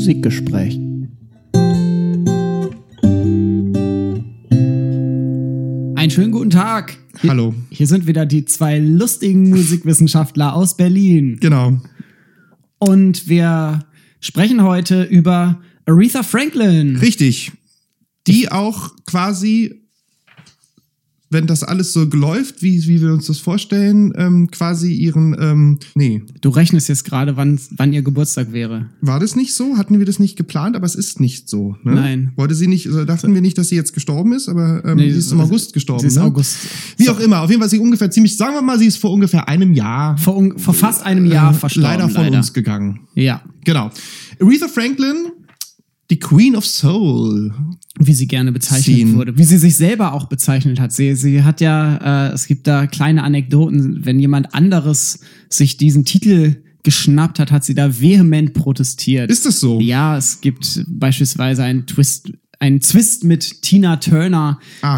Musikgespräch. Einen schönen guten Tag. Hallo. Hier sind wieder die zwei lustigen Musikwissenschaftler aus Berlin. Genau. Und wir sprechen heute über Aretha Franklin. Richtig. Die auch quasi, wenn das alles so läuft, wie wir uns das vorstellen, quasi ihren, Du rechnest jetzt gerade, wann ihr Geburtstag wäre. War das nicht so? Hatten wir das nicht geplant? Aber es ist nicht so, ne? Nein. Wollte sie nicht, dachten wir nicht, dass sie jetzt gestorben ist, aber Nee, sie ist im August gestorben, Sie ist ne? August. Wie auch immer, auf jeden Fall sie ungefähr ziemlich, sagen wir mal, sie ist vor ungefähr einem Jahr Vor fast einem Jahr verstorben. leider von uns gegangen. Ja. Genau. Aretha Franklin, die Queen of Soul. Wie sie gerne bezeichnet wurde. Wie sie sich selber auch bezeichnet hat. Sie hat ja, es gibt da kleine Anekdoten, wenn jemand anderes sich diesen Titel geschnappt hat, hat sie da vehement protestiert. Ist das so? Ja, es gibt beispielsweise einen Twist mit Tina Turner,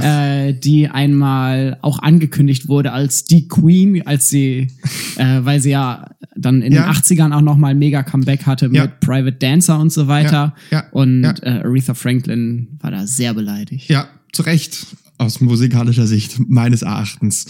die einmal auch angekündigt wurde als die Queen, als sie, weil sie ja dann in den 80ern auch nochmal ein mega Comeback hatte mit Private Dancer und so weiter. Aretha Franklin war da sehr beleidigt. Ja, zu Recht. Aus musikalischer Sicht, meines Erachtens.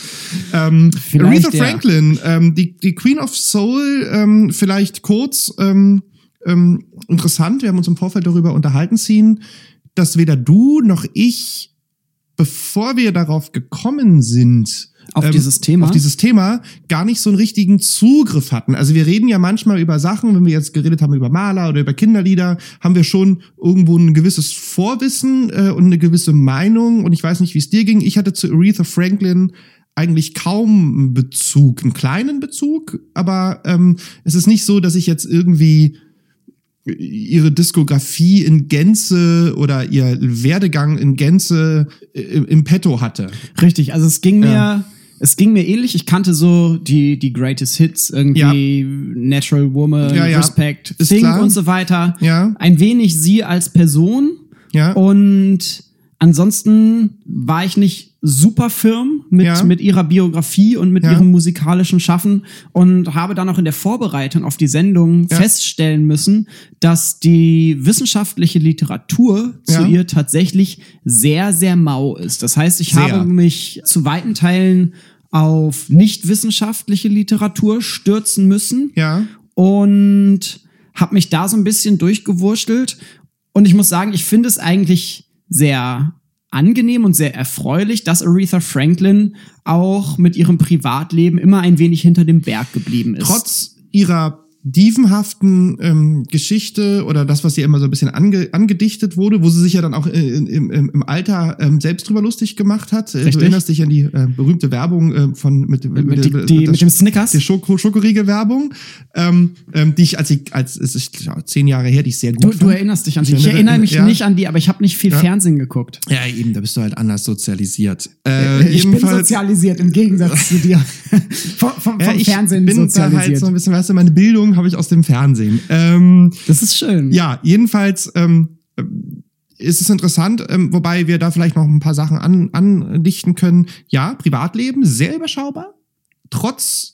Aretha Franklin, die Queen of Soul, vielleicht kurz interessant, wir haben uns im Vorfeld darüber unterhalten, dass weder du noch ich, bevor wir darauf gekommen sind, auf dieses Thema gar nicht so einen richtigen Zugriff hatten. Also wir reden ja manchmal über Sachen, wenn wir jetzt geredet haben über Maler oder über Kinderlieder, haben wir schon irgendwo ein gewisses Vorwissen und eine gewisse Meinung. Und ich weiß nicht, wie es dir ging. Ich hatte zu Aretha Franklin eigentlich kaum einen Bezug, einen kleinen Bezug, aber es ist nicht so, dass ich jetzt irgendwie ihre Diskografie in Gänze oder ihr Werdegang in Gänze im Petto hatte. Richtig, also es ging mir ähnlich. Ich kannte so die Greatest Hits, irgendwie Natural Woman, Respect, ist Think klar. und so weiter. Ja. Ein wenig sie als Person. Ja. Und ansonsten war ich nicht super firm mit ihrer Biografie und mit ihrem musikalischen Schaffen und habe dann auch in der Vorbereitung auf die Sendung feststellen müssen, dass die wissenschaftliche Literatur zu ihr tatsächlich sehr, sehr mau ist. Das heißt, ich habe mich zu weiten Teilen auf nicht wissenschaftliche Literatur stürzen müssen und habe mich da so ein bisschen durchgewurschtelt. Und ich muss sagen, ich finde es eigentlich sehr angenehm und sehr erfreulich, dass Aretha Franklin auch mit ihrem Privatleben immer ein wenig hinter dem Berg geblieben ist. Trotz ihrer dievenhaften Geschichte oder das, was ihr immer so ein bisschen angedichtet wurde, wo sie sich ja dann auch im Alter selbst drüber lustig gemacht hat. Richtig. Du erinnerst dich an die berühmte Werbung mit dem Snickers? Die Schokoriegel-Werbung, die ich, es ist 10 Jahre her, die ich sehr gut fand. Du erinnerst dich an sie. Ich erinnere mich nicht an die, aber ich habe nicht viel Fernsehen geguckt. Ja, eben, da bist du halt anders sozialisiert. Ich bin sozialisiert, im Gegensatz zu dir. vom Fernsehen bin sozialisiert. Da halt so ein bisschen, weißt du, meine Bildung habe ich aus dem Fernsehen. Das ist schön. Ja, jedenfalls ist es interessant, wobei wir da vielleicht noch ein paar Sachen andichten können. Ja, Privatleben, sehr überschaubar. Trotz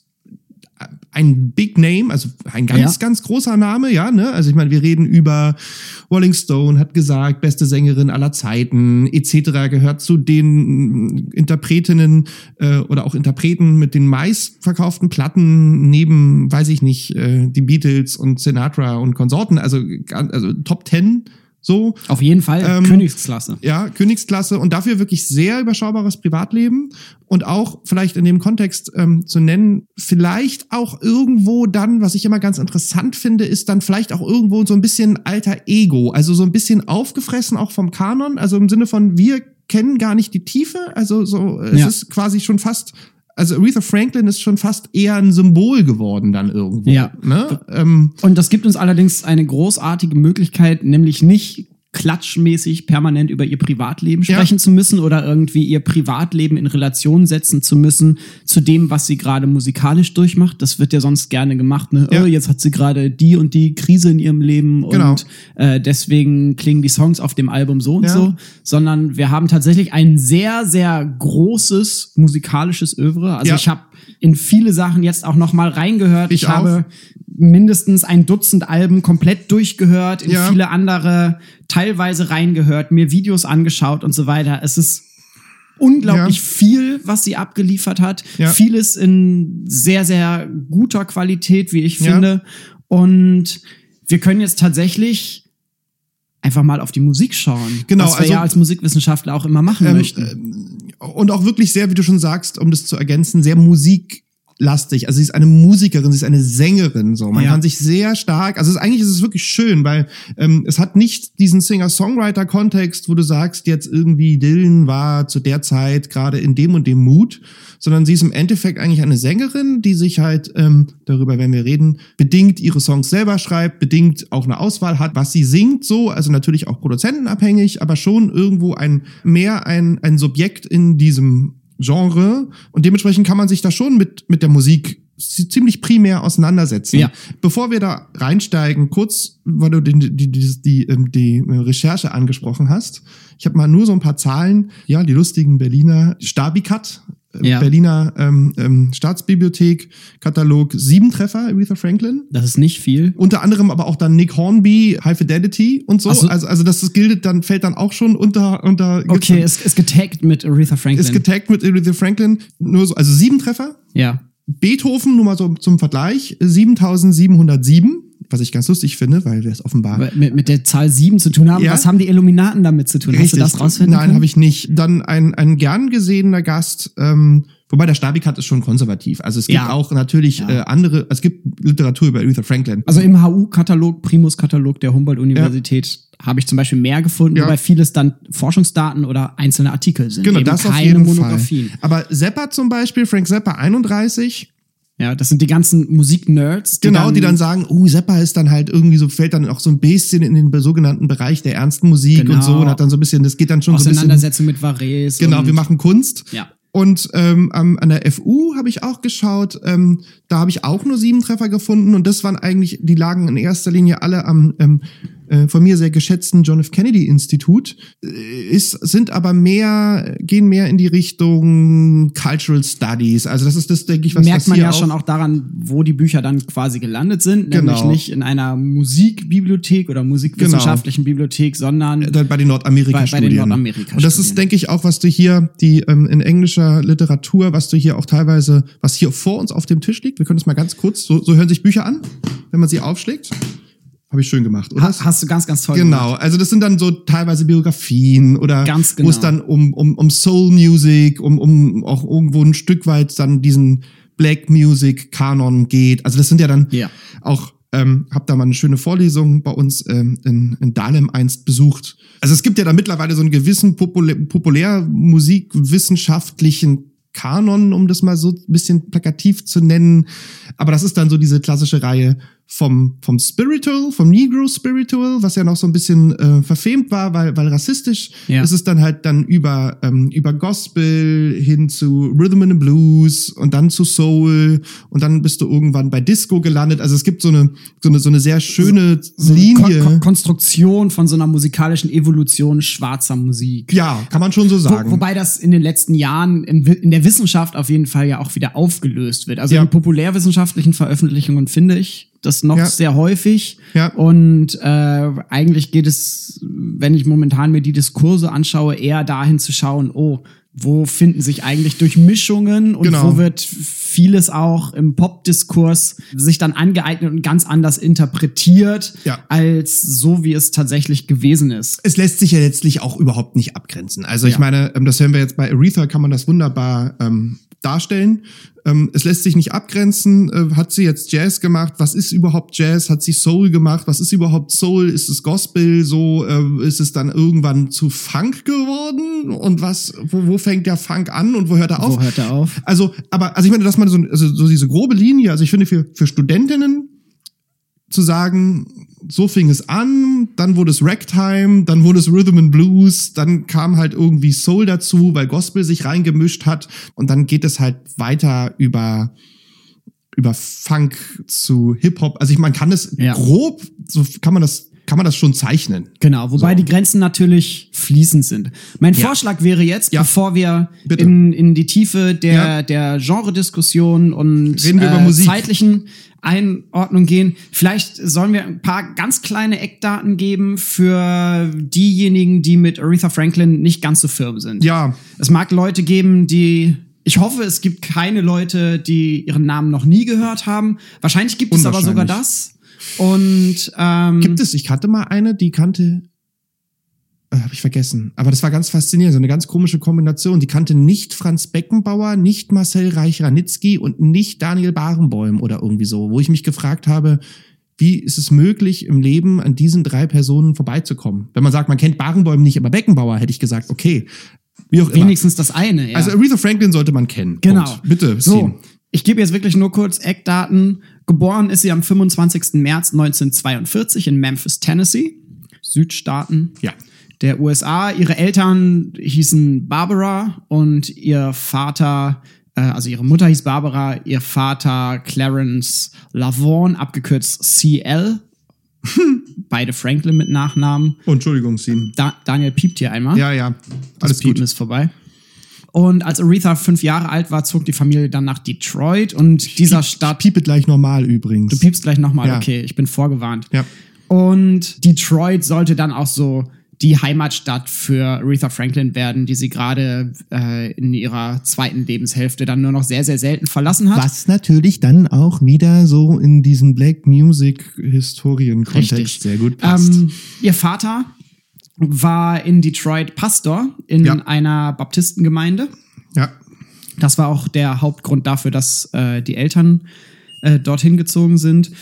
ein Big Name, also ein ganz großer Name, ne? Also ich meine, wir reden über Rolling Stone, hat gesagt, beste Sängerin aller Zeiten, etc. gehört zu den Interpretinnen oder auch Interpreten mit den meistverkauften Platten neben, weiß ich nicht, die Beatles und Sinatra und Konsorten, also Top 10. So. Auf jeden Fall Königsklasse. Ja, Königsklasse und dafür wirklich sehr überschaubares Privatleben und auch vielleicht in dem Kontext zu nennen, vielleicht auch irgendwo dann, was ich immer ganz interessant finde, ist dann vielleicht auch irgendwo so ein bisschen alter Ego, also so ein bisschen aufgefressen auch vom Kanon, also im Sinne von wir kennen gar nicht die Tiefe, also so es ist quasi schon fast. Also Aretha Franklin ist schon fast eher ein Symbol geworden dann irgendwo. Ja. Ne? Und das gibt uns allerdings eine großartige Möglichkeit, nämlich nicht klatschmäßig permanent über ihr Privatleben sprechen zu müssen oder irgendwie ihr Privatleben in Relation setzen zu müssen zu dem, was sie gerade musikalisch durchmacht. Das wird ja sonst gerne gemacht. Ne? Ja. Oh, jetzt hat sie gerade die und die Krise in ihrem Leben und deswegen klingen die Songs auf dem Album so und so. Sondern wir haben tatsächlich ein sehr, sehr großes musikalisches Œuvre. Also ich habe in viele Sachen jetzt auch noch mal reingehört. Ich habe mindestens ein Dutzend Alben komplett durchgehört, in viele andere teilweise reingehört, mir Videos angeschaut und so weiter. Es ist unglaublich viel, was sie abgeliefert hat. Ja. Vieles in sehr, sehr guter Qualität, wie ich finde. Und wir können jetzt tatsächlich einfach mal auf die Musik schauen. Genau, was wir ja als Musikwissenschaftler auch immer machen möchten. Und auch wirklich sehr, wie du schon sagst, um das zu ergänzen, sehr musiklastig. Also sie ist eine Musikerin, sie ist eine Sängerin. So, man kann sich sehr stark. Also eigentlich ist es wirklich schön, weil es hat nicht diesen Singer-Songwriter-Kontext, wo du sagst, jetzt irgendwie Dylan war zu der Zeit gerade in dem und dem Mut, sondern sie ist im Endeffekt eigentlich eine Sängerin, die sich halt, darüber werden wir reden, bedingt ihre Songs selber schreibt, bedingt auch eine Auswahl hat, was sie singt, so, also natürlich auch produzentenabhängig, aber schon irgendwo ein Subjekt in diesem Genre, und dementsprechend kann man sich da schon mit der Musik ziemlich primär auseinandersetzen. Ja. Bevor wir da reinsteigen, kurz, weil du die Recherche angesprochen hast, ich habe mal nur so ein paar Zahlen, ja, die lustigen Berliner Stabikat, Berliner Staatsbibliothek, Katalog, 7 Treffer, Aretha Franklin. Das ist nicht viel. Unter anderem aber auch dann Nick Hornby, High Fidelity und so. Also das fällt dann auch schon unter. Okay, ist getaggt mit Aretha Franklin. Ist getaggt mit Aretha Franklin. Nur so, also 7 Treffer. Ja. Beethoven, nur mal so zum Vergleich, 7707. Was ich ganz lustig finde, weil wir es offenbar mit der Zahl 7 zu tun haben. Ja? Was haben die Illuminaten damit zu tun? Richtig. Hast du das rausfinden können? Nein, habe ich nicht. Dann ein gern gesehener Gast, wobei der Stabikat ist schon konservativ. Also es gibt auch natürlich es gibt Literatur über Aretha Franklin. Also im HU-Katalog, Primus-Katalog der Humboldt-Universität habe ich zum Beispiel mehr gefunden, wobei vieles dann Forschungsdaten oder einzelne Artikel sind. Genau, das auf jeden Fall. Aber Zappa zum Beispiel, Frank Zappa 31, ja, das sind die ganzen Musik-Nerds. Die dann sagen, Zappa ist dann halt irgendwie so, fällt dann auch so ein bisschen in den sogenannten Bereich der ernsten Musik und so, und hat dann so ein bisschen, das geht dann schon so ein bisschen. Auseinandersetzung mit Varese. Genau, wir machen Kunst. Ja. Und an der FU habe ich auch geschaut, da habe ich auch nur 7 Treffer gefunden, und das waren eigentlich, die lagen in erster Linie alle am von mir sehr geschätzten John F. Kennedy Institut, gehen mehr in die Richtung Cultural Studies. Also das ist das, denke ich, was merkt man ja schon auch daran, wo die Bücher dann quasi gelandet sind, nämlich nicht in einer Musikbibliothek oder musikwissenschaftlichen Bibliothek, sondern bei den Nordamerika-Studien. Und das ist, denke ich, auch, was du hier, in englischer Literatur, was hier vor uns auf dem Tisch liegt. Wir können das mal ganz kurz, so hören sich Bücher an, wenn man sie aufschlägt. Habe ich schön gemacht, oder? Hast du ganz, ganz toll gemacht. Genau, also das sind dann so teilweise Biografien oder wo es dann um Soul Music, um auch irgendwo ein Stück weit dann diesen Black Music Kanon geht. Also das sind ja dann auch, hab da mal eine schöne Vorlesung bei uns in Dahlem einst besucht. Also es gibt ja da mittlerweile so einen gewissen populärmusikwissenschaftlichen Kanon, um das mal so ein bisschen plakativ zu nennen. Aber das ist dann so diese klassische Reihe vom Spiritual, vom Negro Spiritual, was ja noch so ein bisschen verfemt war, weil rassistisch. Ja. Ist es dann halt dann über Gospel hin zu Rhythm and Blues und dann zu Soul, und dann bist du irgendwann bei Disco gelandet. Also es gibt so eine sehr schöne Linie. Konstruktion von so einer musikalischen Evolution schwarzer Musik. Ja, kann man schon so sagen. Wobei das in den letzten Jahren in der Wissenschaft auf jeden Fall ja auch wieder aufgelöst wird. Also in populärwissenschaftlichen Veröffentlichungen finde ich das noch sehr häufig. Ja. Und eigentlich geht es, wenn ich momentan mir die Diskurse anschaue, eher dahin zu schauen, wo finden sich eigentlich Durchmischungen und wo wird vieles auch im Popdiskurs sich dann angeeignet und ganz anders interpretiert, als so, wie es tatsächlich gewesen ist. Es lässt sich ja letztlich auch überhaupt nicht abgrenzen. Also ich meine, das hören wir jetzt bei Aretha, kann man das wunderbar darstellen. Es lässt sich nicht abgrenzen. Hat sie jetzt Jazz gemacht? Was ist überhaupt Jazz? Hat sie Soul gemacht? Was ist überhaupt Soul? Ist es Gospel? So ist es dann irgendwann zu Funk geworden? Und wo fängt der Funk an und wo hört er auf? Wo hört er auf? Also ich meine, dass man so diese grobe Linie, also ich finde für Studentinnen zu sagen, so fing es an, dann wurde es Ragtime, dann wurde es Rhythm and Blues, dann kam halt irgendwie Soul dazu, weil Gospel sich reingemischt hat, und dann geht es halt weiter über Funk zu Hip-Hop. Also man kann es grob, so kann man das kann man das schon zeichnen. Genau, wobei die Grenzen natürlich fließend sind. Mein Vorschlag wäre jetzt, bevor wir in die Tiefe der Genrediskussion und reden wir über Musik. Zeitlichen Einordnung gehen, vielleicht sollen wir ein paar ganz kleine Eckdaten geben für diejenigen, die mit Aretha Franklin nicht ganz so firm sind. Ja. Es mag Leute geben, ich hoffe, es gibt keine Leute, die ihren Namen noch nie gehört haben. Wahrscheinlich gibt es aber sogar das. Und gibt es? Ich kannte mal eine, die kannte. Habe ich vergessen. Aber das war ganz faszinierend. So eine ganz komische Kombination. Die kannte nicht Franz Beckenbauer, nicht Marcel Reich-Ranitzky und nicht Daniel Barenboim oder irgendwie so. Wo ich mich gefragt habe, wie ist es möglich, im Leben an diesen 3 Personen vorbeizukommen? Wenn man sagt, man kennt Barenboim nicht, aber Beckenbauer, hätte ich gesagt, okay. Wie auch wenigstens das eine, ja. Also Aretha Franklin sollte man kennen. Genau. Punkt. Bitte, so. Ich gebe jetzt wirklich nur kurz Eckdaten. Geboren ist sie am 25. März 1942 in Memphis, Tennessee. Südstaaten. Ja. Der USA. Ihre Eltern hießen Barbara und ihr Vater, also ihre Mutter hieß Barbara, ihr Vater Clarence Lavaughn, abgekürzt CL. Beide Franklin mit Nachnamen. Oh, Entschuldigung, Sean. Daniel piept hier einmal. Ja. Alles das Piepen ist vorbei. Und als Aretha 5 Jahre alt war, zog die Familie dann nach Detroit und dieser Stadt... Ich piepe gleich nochmal übrigens. Du piepst gleich nochmal, ja. Okay, ich bin vorgewarnt. Ja. Und Detroit sollte dann auch so die Heimatstadt für Aretha Franklin werden, die sie gerade in ihrer zweiten Lebenshälfte dann nur noch sehr, sehr selten verlassen hat. Was natürlich dann auch wieder so in diesen Black Music Historien-Kontext sehr gut passt. Ihr Vater war in Detroit Pastor in einer Baptistengemeinde. Ja. Das war auch der Hauptgrund dafür, dass die Eltern dorthin gezogen sind.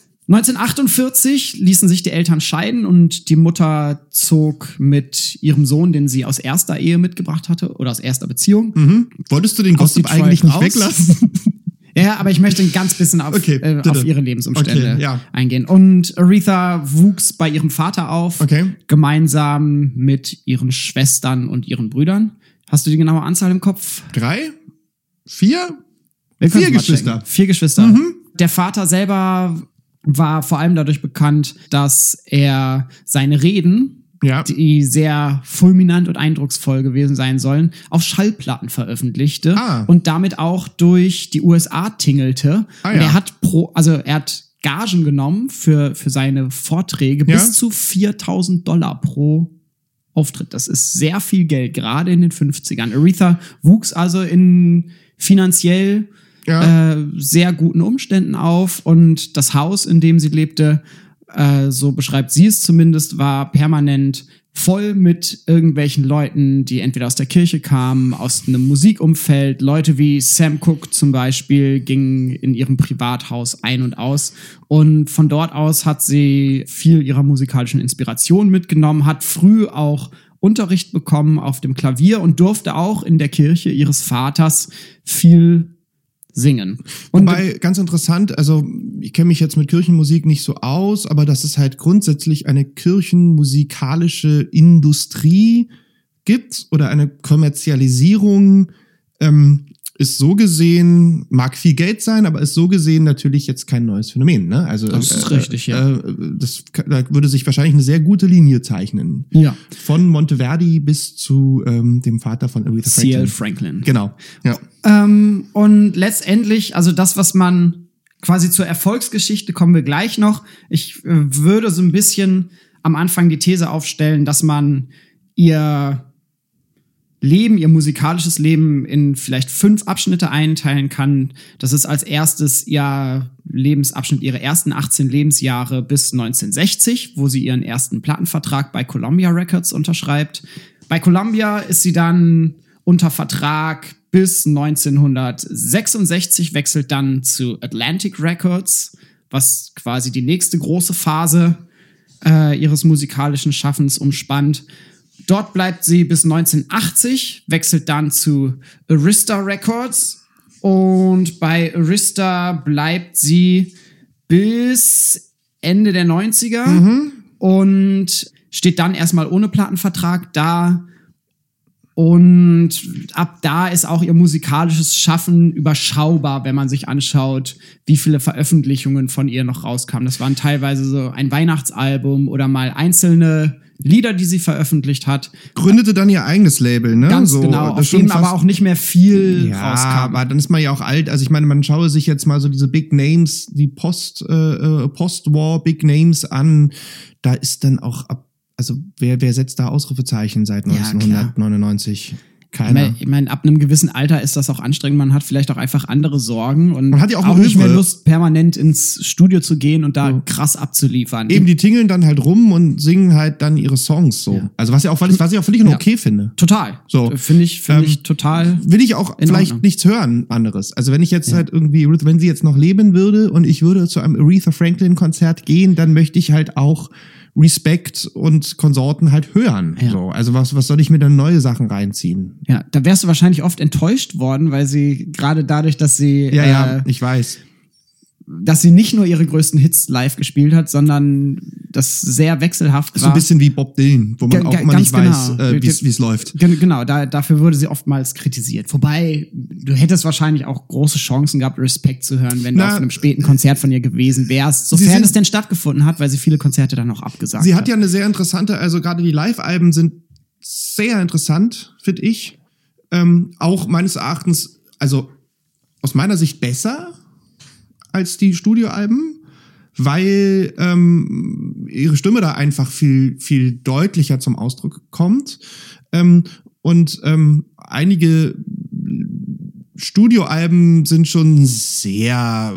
1948 ließen sich die Eltern scheiden und die Mutter zog mit ihrem Sohn, den sie aus erster Ehe mitgebracht hatte oder aus erster Beziehung. Mhm. Wolltest du den Gossip eigentlich nicht weglassen? Ja, aber ich möchte ein ganz bisschen auf ihre Lebensumstände eingehen. Und Aretha wuchs bei ihrem Vater auf, gemeinsam mit ihren Schwestern und ihren Brüdern. Hast du die genaue Anzahl im Kopf? 3? 4? 4 Geschwister. 4 Geschwister. Mhm. Der Vater selber war vor allem dadurch bekannt, dass er seine Reden, die sehr fulminant und eindrucksvoll gewesen sein sollen, auf Schallplatten veröffentlichte und damit auch durch die USA tingelte. Und er hat Gagen genommen für seine Vorträge bis zu $4.000 pro Auftritt. Das ist sehr viel Geld, gerade in den 50ern. Aretha wuchs also in finanziell sehr guten Umständen auf und das Haus, in dem sie lebte, so beschreibt sie es zumindest, war permanent voll mit irgendwelchen Leuten, die entweder aus der Kirche kamen, aus einem Musikumfeld. Leute wie Sam Cooke zum Beispiel gingen in ihrem Privathaus ein und aus. Und von dort aus hat sie viel ihrer musikalischen Inspiration mitgenommen, hat früh auch Unterricht bekommen auf dem Klavier und durfte auch in der Kirche ihres Vaters viel singen. Und wobei, ganz interessant, also ich kenne mich jetzt mit Kirchenmusik nicht so aus, aber dass es halt grundsätzlich eine kirchenmusikalische Industrie gibt oder eine Kommerzialisierung, ist so gesehen, mag viel Geld sein, aber ist so gesehen natürlich jetzt kein neues Phänomen. Ne? Also das ist richtig, ja. Da würde sich wahrscheinlich eine sehr gute Linie zeichnen. Ja. Von Monteverdi bis zu dem Vater von Aretha Franklin. C.L. Franklin. Genau, ja. Und letztendlich, also das, was man quasi zur Erfolgsgeschichte, kommen wir gleich noch. Ich würde so ein bisschen am Anfang die These aufstellen, dass man ihr musikalisches Leben in vielleicht 5 Abschnitte einteilen kann. Das ist als erstes ihr Lebensabschnitt, ihre ersten 18 Lebensjahre bis 1960, wo sie ihren ersten Plattenvertrag bei Columbia Records unterschreibt. Bei Columbia ist sie dann unter Vertrag bis 1966, wechselt dann zu Atlantic Records, was quasi die nächste große Phase ihres musikalischen Schaffens umspannt. Dort bleibt sie bis 1980, wechselt dann zu Arista Records und bei Arista bleibt sie bis Ende der 90er und steht dann erstmal ohne Plattenvertrag da Und ab da ist auch ihr musikalisches Schaffen überschaubar, wenn man sich anschaut, wie viele Veröffentlichungen von ihr noch rauskamen. Das waren teilweise so ein Weihnachtsalbum oder mal einzelne Lieder, die sie veröffentlicht hat. Gründete dann ihr eigenes Label, ne? Ganz genau, auf dem aber auch nicht mehr viel rauskam. Aber dann ist man ja auch alt. Also ich meine, man schaue sich jetzt mal so diese Big Names, die Post-War Big Names an. Da ist dann auch also wer setzt da Ausrufezeichen seit 1999? Keiner. Ich meine, ab einem gewissen Alter ist das auch anstrengend. Man hat vielleicht auch einfach andere Sorgen und man hat ja auch nicht mehr Lust, permanent ins Studio zu gehen und da krass abzuliefern. Eben, die tingeln dann halt rum und singen halt dann ihre Songs so. Ja. Also was ich auch völlig okay finde. Total. So. Finde ich total. Will ich auch vielleicht nichts hören anderes. Also wenn ich jetzt halt irgendwie, wenn sie jetzt noch leben würde und ich würde zu einem Aretha Franklin Konzert gehen, dann möchte ich halt auch Respect und Konsorten halt hören. Ja. So. Also was soll ich mir dann neue Sachen reinziehen? Ja, da wärst du wahrscheinlich oft enttäuscht worden, weil sie gerade dadurch, dass sie ich weiß, dass sie nicht nur ihre größten Hits live gespielt hat, sondern das sehr wechselhaft war. So ein bisschen wie Bob Dylan, wo man auch immer nicht weiß, wie es läuft. Genau, dafür wurde sie oftmals kritisiert. Wobei, du hättest wahrscheinlich auch große Chancen gehabt, Respekt zu hören, wenn du auf einem späten Konzert von ihr gewesen wärst, sofern es denn stattgefunden hat, weil sie viele Konzerte dann auch abgesagt hat. Sie hat ja eine sehr interessante, also gerade die Live-Alben sind sehr interessant, finde ich. Auch meines Erachtens, also aus meiner Sicht besser als die Studioalben, weil ihre Stimme da einfach viel, viel deutlicher zum Ausdruck kommt. Und einige Studioalben sind schon sehr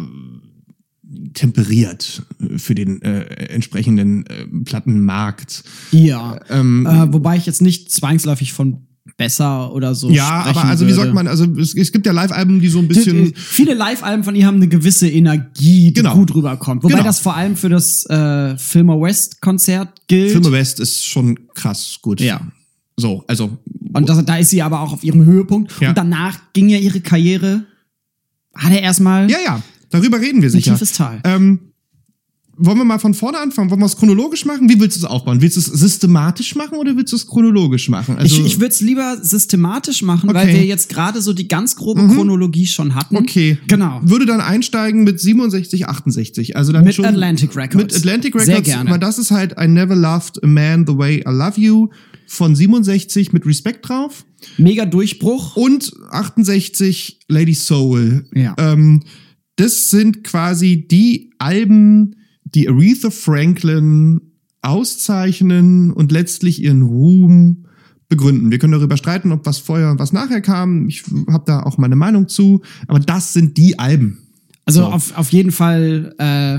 temperiert für den entsprechenden Plattenmarkt. Ja, wobei ich jetzt nicht zwangsläufig von besser oder so ja, aber also wie sagt man, also es gibt ja Live-Alben, die so ein bisschen... Viele Live-Alben von ihr haben eine gewisse Energie, die gut rüberkommt. Wobei das vor allem für das Filmer West-Konzert gilt. Filmer West ist schon krass gut. Ja. So, also... Und da ist sie aber auch auf ihrem Höhepunkt. Ja. Und danach ging ja ihre Karriere, hat er erstmal... Ja, darüber reden wir sicher. Ein tiefes Tal. Wollen wir mal von vorne anfangen? Wollen wir es chronologisch machen? Wie willst du es aufbauen? Willst du es systematisch machen oder willst du es chronologisch machen? Also ich würde es lieber systematisch machen, weil wir jetzt gerade so die ganz grobe Chronologie schon hatten. Okay. Genau. Würde dann einsteigen mit 67, 68. Also dann mit schon Atlantic Records. Mit Atlantic Records. Sehr gerne. Weil das ist halt I Never Loved a Man the Way I Love You von 67 mit Respect drauf. Mega Durchbruch. Und 68 Lady Soul. Ja. Das sind quasi die Alben, die Aretha Franklin auszeichnen und letztlich ihren Ruhm begründen. Wir können darüber streiten, ob was vorher und was nachher kam. Ich habe da auch meine Meinung zu. Aber das sind die Alben. Also auf jeden Fall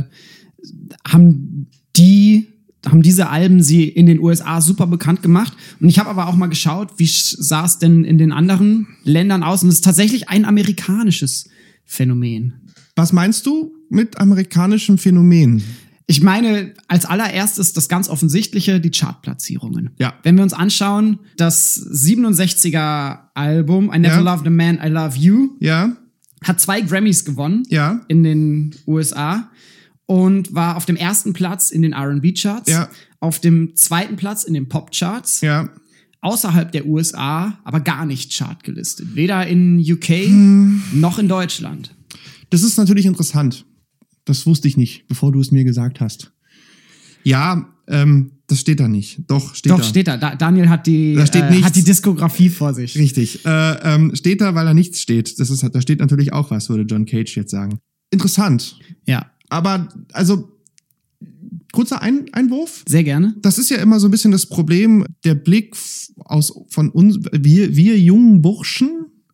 haben diese Alben sie in den USA super bekannt gemacht. Und ich habe aber auch mal geschaut, wie sah es denn in den anderen Ländern aus? Und es ist tatsächlich ein amerikanisches Phänomen. Was meinst du mit amerikanischem Phänomen? Ich meine, als allererstes das ganz Offensichtliche, die Chartplatzierungen. Ja. Wenn wir uns anschauen, das 67er Album I Never Loved a Man, I Love You hat 2 Grammys gewonnen in den USA und war auf dem ersten Platz in den R&B-Charts, auf dem zweiten Platz in den Pop-Charts, außerhalb der USA aber gar nicht chartgelistet. Weder in UK noch in Deutschland. Das ist natürlich interessant. Das wusste ich nicht, bevor du es mir gesagt hast. Ja, das steht da nicht. Doch, steht da. Daniel hat die Diskografie vor sich. Richtig. Steht da, weil da nichts steht. Da steht natürlich auch was, würde John Cage jetzt sagen. Interessant. Ja. Aber, also, kurzer Einwurf. Sehr gerne. Das ist ja immer so ein bisschen das Problem, der Blick von uns, wir jungen Burschen,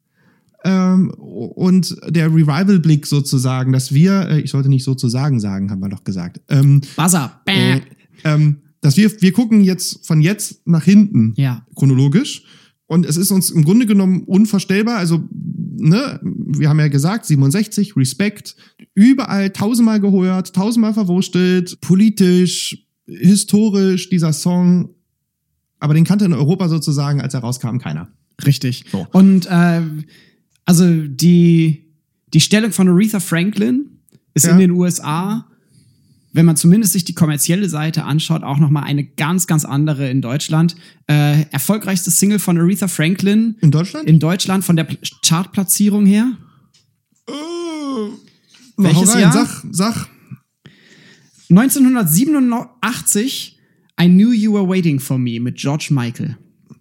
und der Revival-Blick sozusagen, dass ich sollte nicht sozusagen sagen, haben wir doch gesagt. Buzzer. Dass wir gucken jetzt von jetzt nach hinten, chronologisch. Und es ist uns im Grunde genommen unvorstellbar. Also, ne, wir haben ja gesagt, 67, Respect, überall 1000-mal gehört, 1000-mal verwurstelt, politisch, historisch, dieser Song. Aber den kannte in Europa sozusagen, als er rauskam, keiner. Richtig. So. Und also die Stellung von Aretha Franklin ist in den USA wenn man zumindest sich die kommerzielle Seite anschaut, auch nochmal eine ganz, ganz andere in Deutschland. Erfolgreichste Single von Aretha Franklin. In Deutschland? In Deutschland von der Chartplatzierung her. Welches Jahr? Sag. 1987, I Knew You Were Waiting For Me mit George Michael.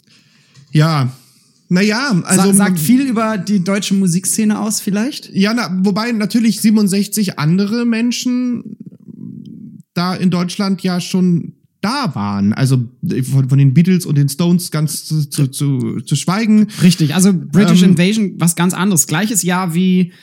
Ja, naja, also. Sagt viel über die deutsche Musikszene aus, vielleicht? Ja, wobei natürlich 67 andere Menschen da in Deutschland ja schon da waren. Also von den Beatles und den Stones ganz zu schweigen. Richtig, also British Invasion, was ganz anderes. Gleiches Jahr wie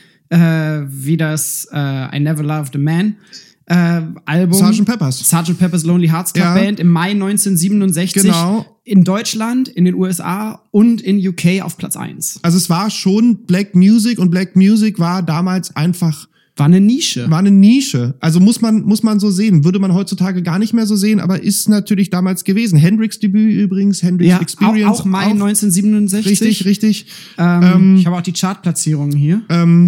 das I Never Loved a Man Album. Sgt. Pepper's Lonely Hearts Club Band im Mai 1967. Genau. In Deutschland, in den USA und in UK auf Platz 1. Also es war schon Black Music und Black Music war damals einfach War eine Nische. Also muss man so sehen. Würde man heutzutage gar nicht mehr so sehen, aber ist natürlich damals gewesen. Hendrix Debüt übrigens, Hendrix Experience. Auch Mai 1967. Richtig. Ich habe auch die Chartplatzierungen hier.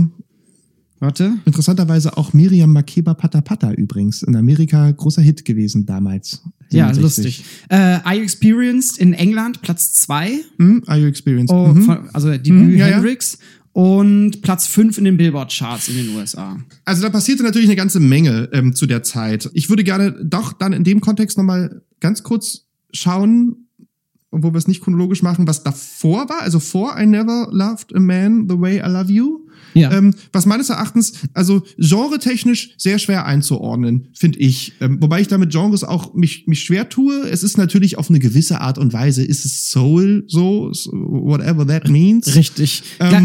Warte. Interessanterweise auch Miriam Makeba Pata Pata übrigens. In Amerika großer Hit gewesen damals. 67. Ja, lustig. Are You Experienced in England, Platz 2. Are You Experienced? Also Debüt Hendrix. Und Platz 5 in den Billboard-Charts in den USA. Also da passierte natürlich eine ganze Menge zu der Zeit. Ich würde gerne doch dann in dem Kontext nochmal ganz kurz schauen, obwohl wir es nicht chronologisch machen, was davor war. Also vor I Never Loved a Man the Way I Love You. Ja. Was meines Erachtens, also genretechnisch sehr schwer einzuordnen, finde ich. Wobei ich da mit Genres auch mich schwer tue. Es ist natürlich auf eine gewisse Art und Weise, ist es Soul, so whatever that means. Richtig.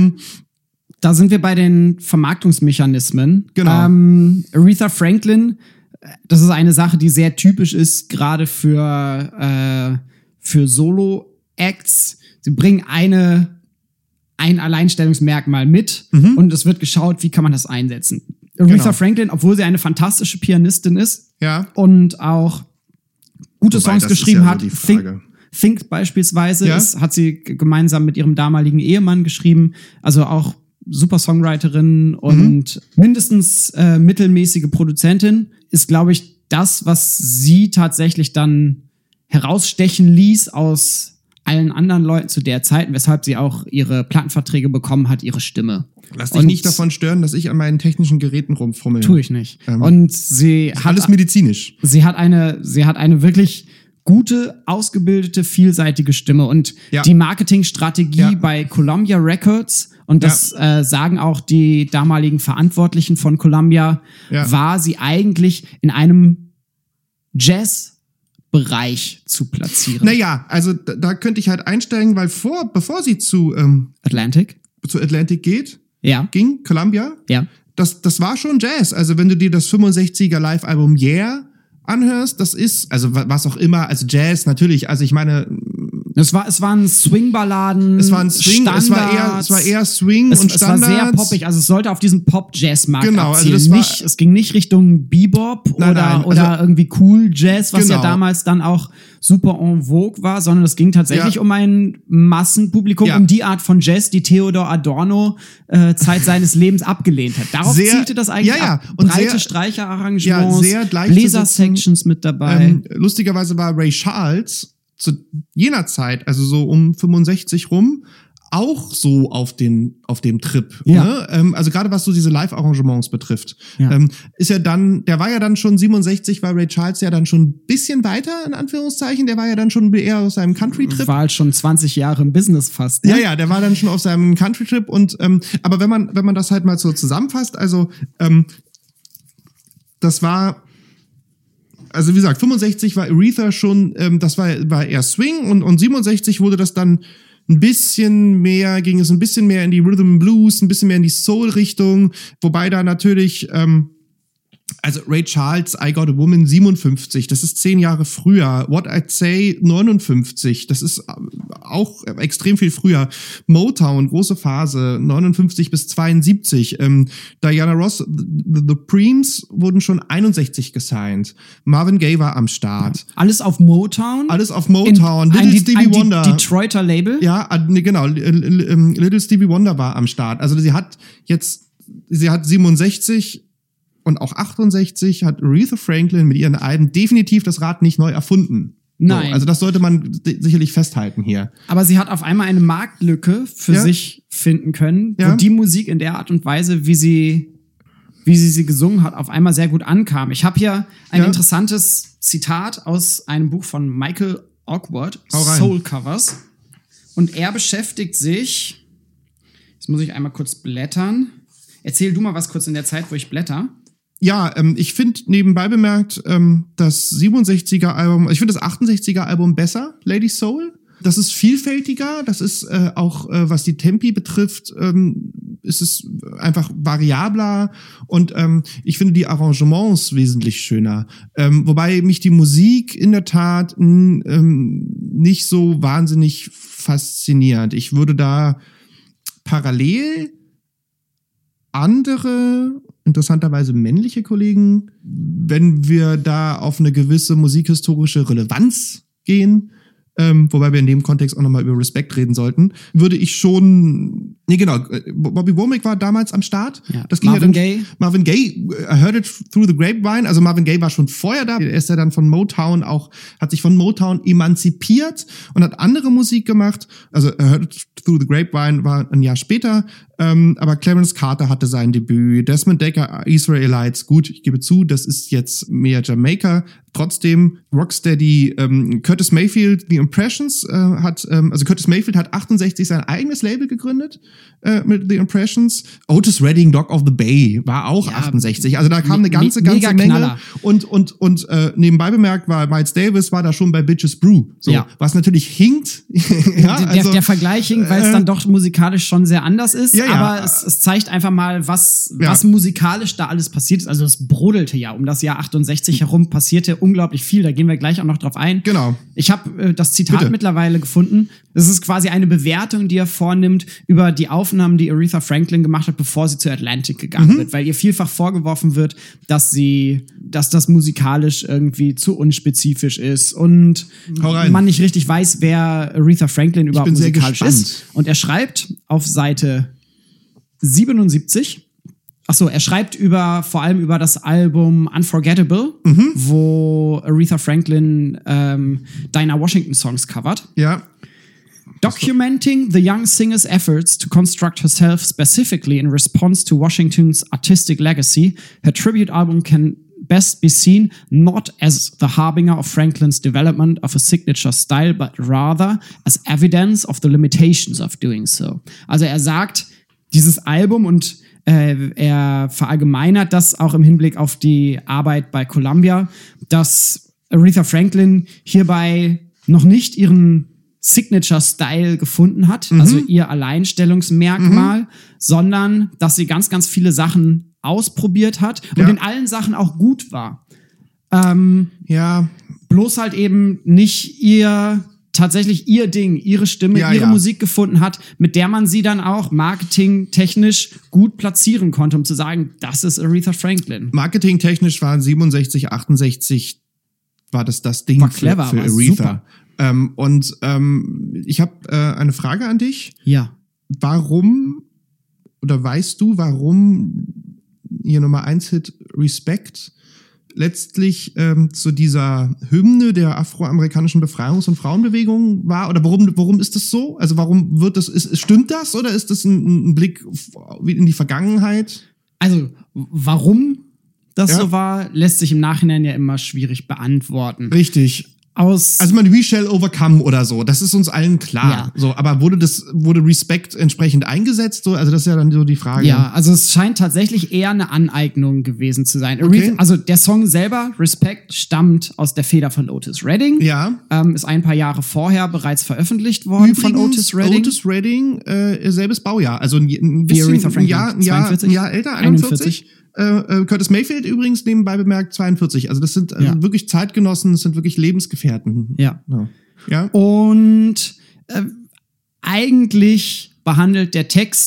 Da sind wir bei den Vermarktungsmechanismen. Genau. Aretha Franklin, das ist eine Sache, die sehr typisch ist, gerade für Solo-Acts. Sie bringen ein Alleinstellungsmerkmal mit und es wird geschaut, wie kann man das einsetzen. Aretha Franklin, obwohl sie eine fantastische Pianistin ist und auch gute Songs geschrieben hat, Think beispielsweise, das hat sie gemeinsam mit ihrem damaligen Ehemann geschrieben, also auch super Songwriterin und mindestens mittelmäßige Produzentin, ist, glaube ich, das, was sie tatsächlich dann herausstechen ließ aus allen anderen Leuten zu der Zeit, weshalb sie auch ihre Plattenverträge bekommen hat, ihre Stimme. Lass dich nicht davon stören, dass ich an meinen technischen Geräten rumfummel. Tue ich nicht. Und sie hat alles medizinisch. Sie hat eine wirklich gute, ausgebildete, vielseitige Stimme und die Marketingstrategie bei Columbia Records, und das sagen auch die damaligen Verantwortlichen von Columbia, war sie eigentlich in einem Jazz-Bereich zu platzieren. Naja, also da könnte ich halt einsteigen, weil bevor sie zu Atlantic ging, Columbia, das war schon Jazz. Also wenn du dir das 65er Live-Album Yeah anhörst, das ist, also was auch immer, also Jazz natürlich, also ich meine, es waren Swing-Balladen, es war eher Swing und Standards. Es war sehr poppig, also es sollte auf diesen Pop-Jazz-Markt abzielen. Also es ging nicht Richtung Bebop oder irgendwie Cool-Jazz, was ja damals dann auch super en vogue war, sondern es ging tatsächlich um ein Massenpublikum, um die Art von Jazz, die Theodor Adorno Zeit seines Lebens abgelehnt hat. Darauf zielte das eigentlich ab. Und breite Streicherarrangements, Bläser-Sections mit dabei. Lustigerweise war Ray Charles zu jener Zeit, also so um 65 rum, auch so auf dem Trip. Ne? Also gerade was so diese Live-Arrangements betrifft. Ist ja dann, der war ja dann schon 67, war Ray Charles ja dann schon ein bisschen weiter, in Anführungszeichen. Der war ja dann schon eher auf seinem Country-Trip. War halt schon 20 Jahre im Business fast. Ne? Ja, der war dann schon auf seinem Country-Trip und, aber wenn man das halt mal so zusammenfasst, also, das war, also wie gesagt, 65 war Aretha schon, das war eher Swing und 67 wurde das dann ging es ein bisschen mehr in die Rhythm and Blues, ein bisschen mehr in die Soul-Richtung, wobei da natürlich, also Ray Charles, I Got a Woman 57, das ist 10 Jahre früher. What I'd Say 59, das ist auch extrem viel früher. Motown, große Phase, 59 bis 72. Diana Ross, The Preems wurden schon 61 gesigned. Marvin Gaye war am Start. Alles auf Motown? Little Stevie Wonder. Detroiter Label? Ja, genau. Little Stevie Wonder war am Start. Also sie hat 67 und auch 68 hat Aretha Franklin mit ihren Alben definitiv das Rad nicht neu erfunden. Nein. So, also das sollte man sicherlich festhalten hier. Aber sie hat auf einmal eine Marktlücke für sich finden können, wo die Musik in der Art und Weise, wie sie gesungen hat, auf einmal sehr gut ankam. Ich habe hier ein interessantes Zitat aus einem Buch von Michael Awkward, Soul Covers. Und er beschäftigt sich, jetzt muss ich einmal kurz blättern. Erzähl du mal was kurz in der Zeit, wo ich blätter. Ja, ich finde nebenbei bemerkt das 67er-Album, ich finde das 68er-Album besser, Lady Soul. Das ist vielfältiger, das ist auch, was die Tempi betrifft, ist es einfach variabler und ich finde die Arrangements wesentlich schöner. Wobei mich die Musik in der Tat nicht so wahnsinnig fasziniert. Ich würde da parallel andere, interessanterweise männliche Kollegen, wenn wir da auf eine gewisse musikhistorische Relevanz gehen, wobei wir in dem Kontext auch nochmal über Respect reden sollten, würde ich schon, Bobby Womack war damals am Start. Ja. Das ging Marvin Gaye, I heard it through the grapevine, also Marvin Gaye war schon vorher da, er ist ja dann von Motown hat sich von Motown emanzipiert und hat andere Musik gemacht, also I heard it through the grapevine war ein Jahr später, aber Clarence Carter hatte sein Debüt, Desmond Dekker, Israelites, gut, ich gebe zu, das ist jetzt mehr Jamaika, trotzdem Rocksteady, Curtis Mayfield, The Impressions Curtis Mayfield hat 68 sein eigenes Label gegründet mit The Impressions. Otis Redding, Dog of the Bay, war auch 68. Also da kam eine ganze Menge. Und nebenbei bemerkt war Miles Davis war da schon bei Bitches Brew. So, was natürlich hinkt. Der Vergleich hinkt, weil es dann doch musikalisch schon sehr anders ist. Aber es zeigt einfach mal, was musikalisch da alles passiert ist. Also es brodelte ja um das Jahr 68 herum, passierte unglaublich viel. Da gehen wir gleich auch noch drauf ein. Genau. Ich habe das Zitat mittlerweile gefunden. Es ist quasi eine Bewertung, die er vornimmt über die Aufnahmen, die Aretha Franklin gemacht hat, bevor sie zu Atlantic gegangen wird, weil ihr vielfach vorgeworfen wird, dass das musikalisch irgendwie zu unspezifisch ist und man nicht richtig weiß, wer Aretha Franklin überhaupt musikalisch ist. Und er schreibt auf Seite 77, er schreibt vor allem über das Album Unforgettable, wo Aretha Franklin Dinah Washington Songs covert. Ja. Documenting the young singer's efforts to construct herself specifically in response to Washington's artistic legacy, her tribute album can best be seen not as the harbinger of Franklin's development of a signature style, but rather as evidence of the limitations of doing so. Also er sagt, dieses Album und er verallgemeinert das auch im Hinblick auf die Arbeit bei Columbia, dass Aretha Franklin hierbei noch nicht ihren Signature-Style gefunden hat, also ihr Alleinstellungsmerkmal, sondern dass sie ganz, ganz viele Sachen ausprobiert hat und in allen Sachen auch gut war. Bloß halt eben nicht tatsächlich ihr Ding, ihre Stimme, ihre Musik gefunden hat, mit der man sie dann auch marketingtechnisch gut platzieren konnte, um zu sagen, das ist Aretha Franklin. Marketingtechnisch war 67, 68 war das Ding war clever, für Aretha. Ich habe eine Frage an dich. Ja. Weißt du, warum hier Nummer 1 Hit Respect letztlich zu dieser Hymne der afroamerikanischen Befreiungs- und Frauenbewegung war? Oder warum ist das so? Also warum stimmt das oder ist das ein Blick in die Vergangenheit? Also warum das so war, lässt sich im Nachhinein ja immer schwierig beantworten. Richtig. We shall overcome oder so, das ist uns allen klar. Ja. So, aber wurde Respect entsprechend eingesetzt? So, also das ist ja dann so die Frage. Ja, also es scheint tatsächlich eher eine Aneignung gewesen zu sein. Okay. Also der Song selber, Respect, stammt aus der Feder von Otis Redding. Ja. Ist ein paar Jahre vorher bereits veröffentlicht worden. Übrigens, von Otis Redding. Otis Redding, selbes Baujahr, also ein bisschen ein Jahr älter, 41. Curtis Mayfield übrigens nebenbei bemerkt 42. Also das sind wirklich Zeitgenossen, das sind wirklich Lebensgefährten. Ja. Ja. Und eigentlich behandelt der Text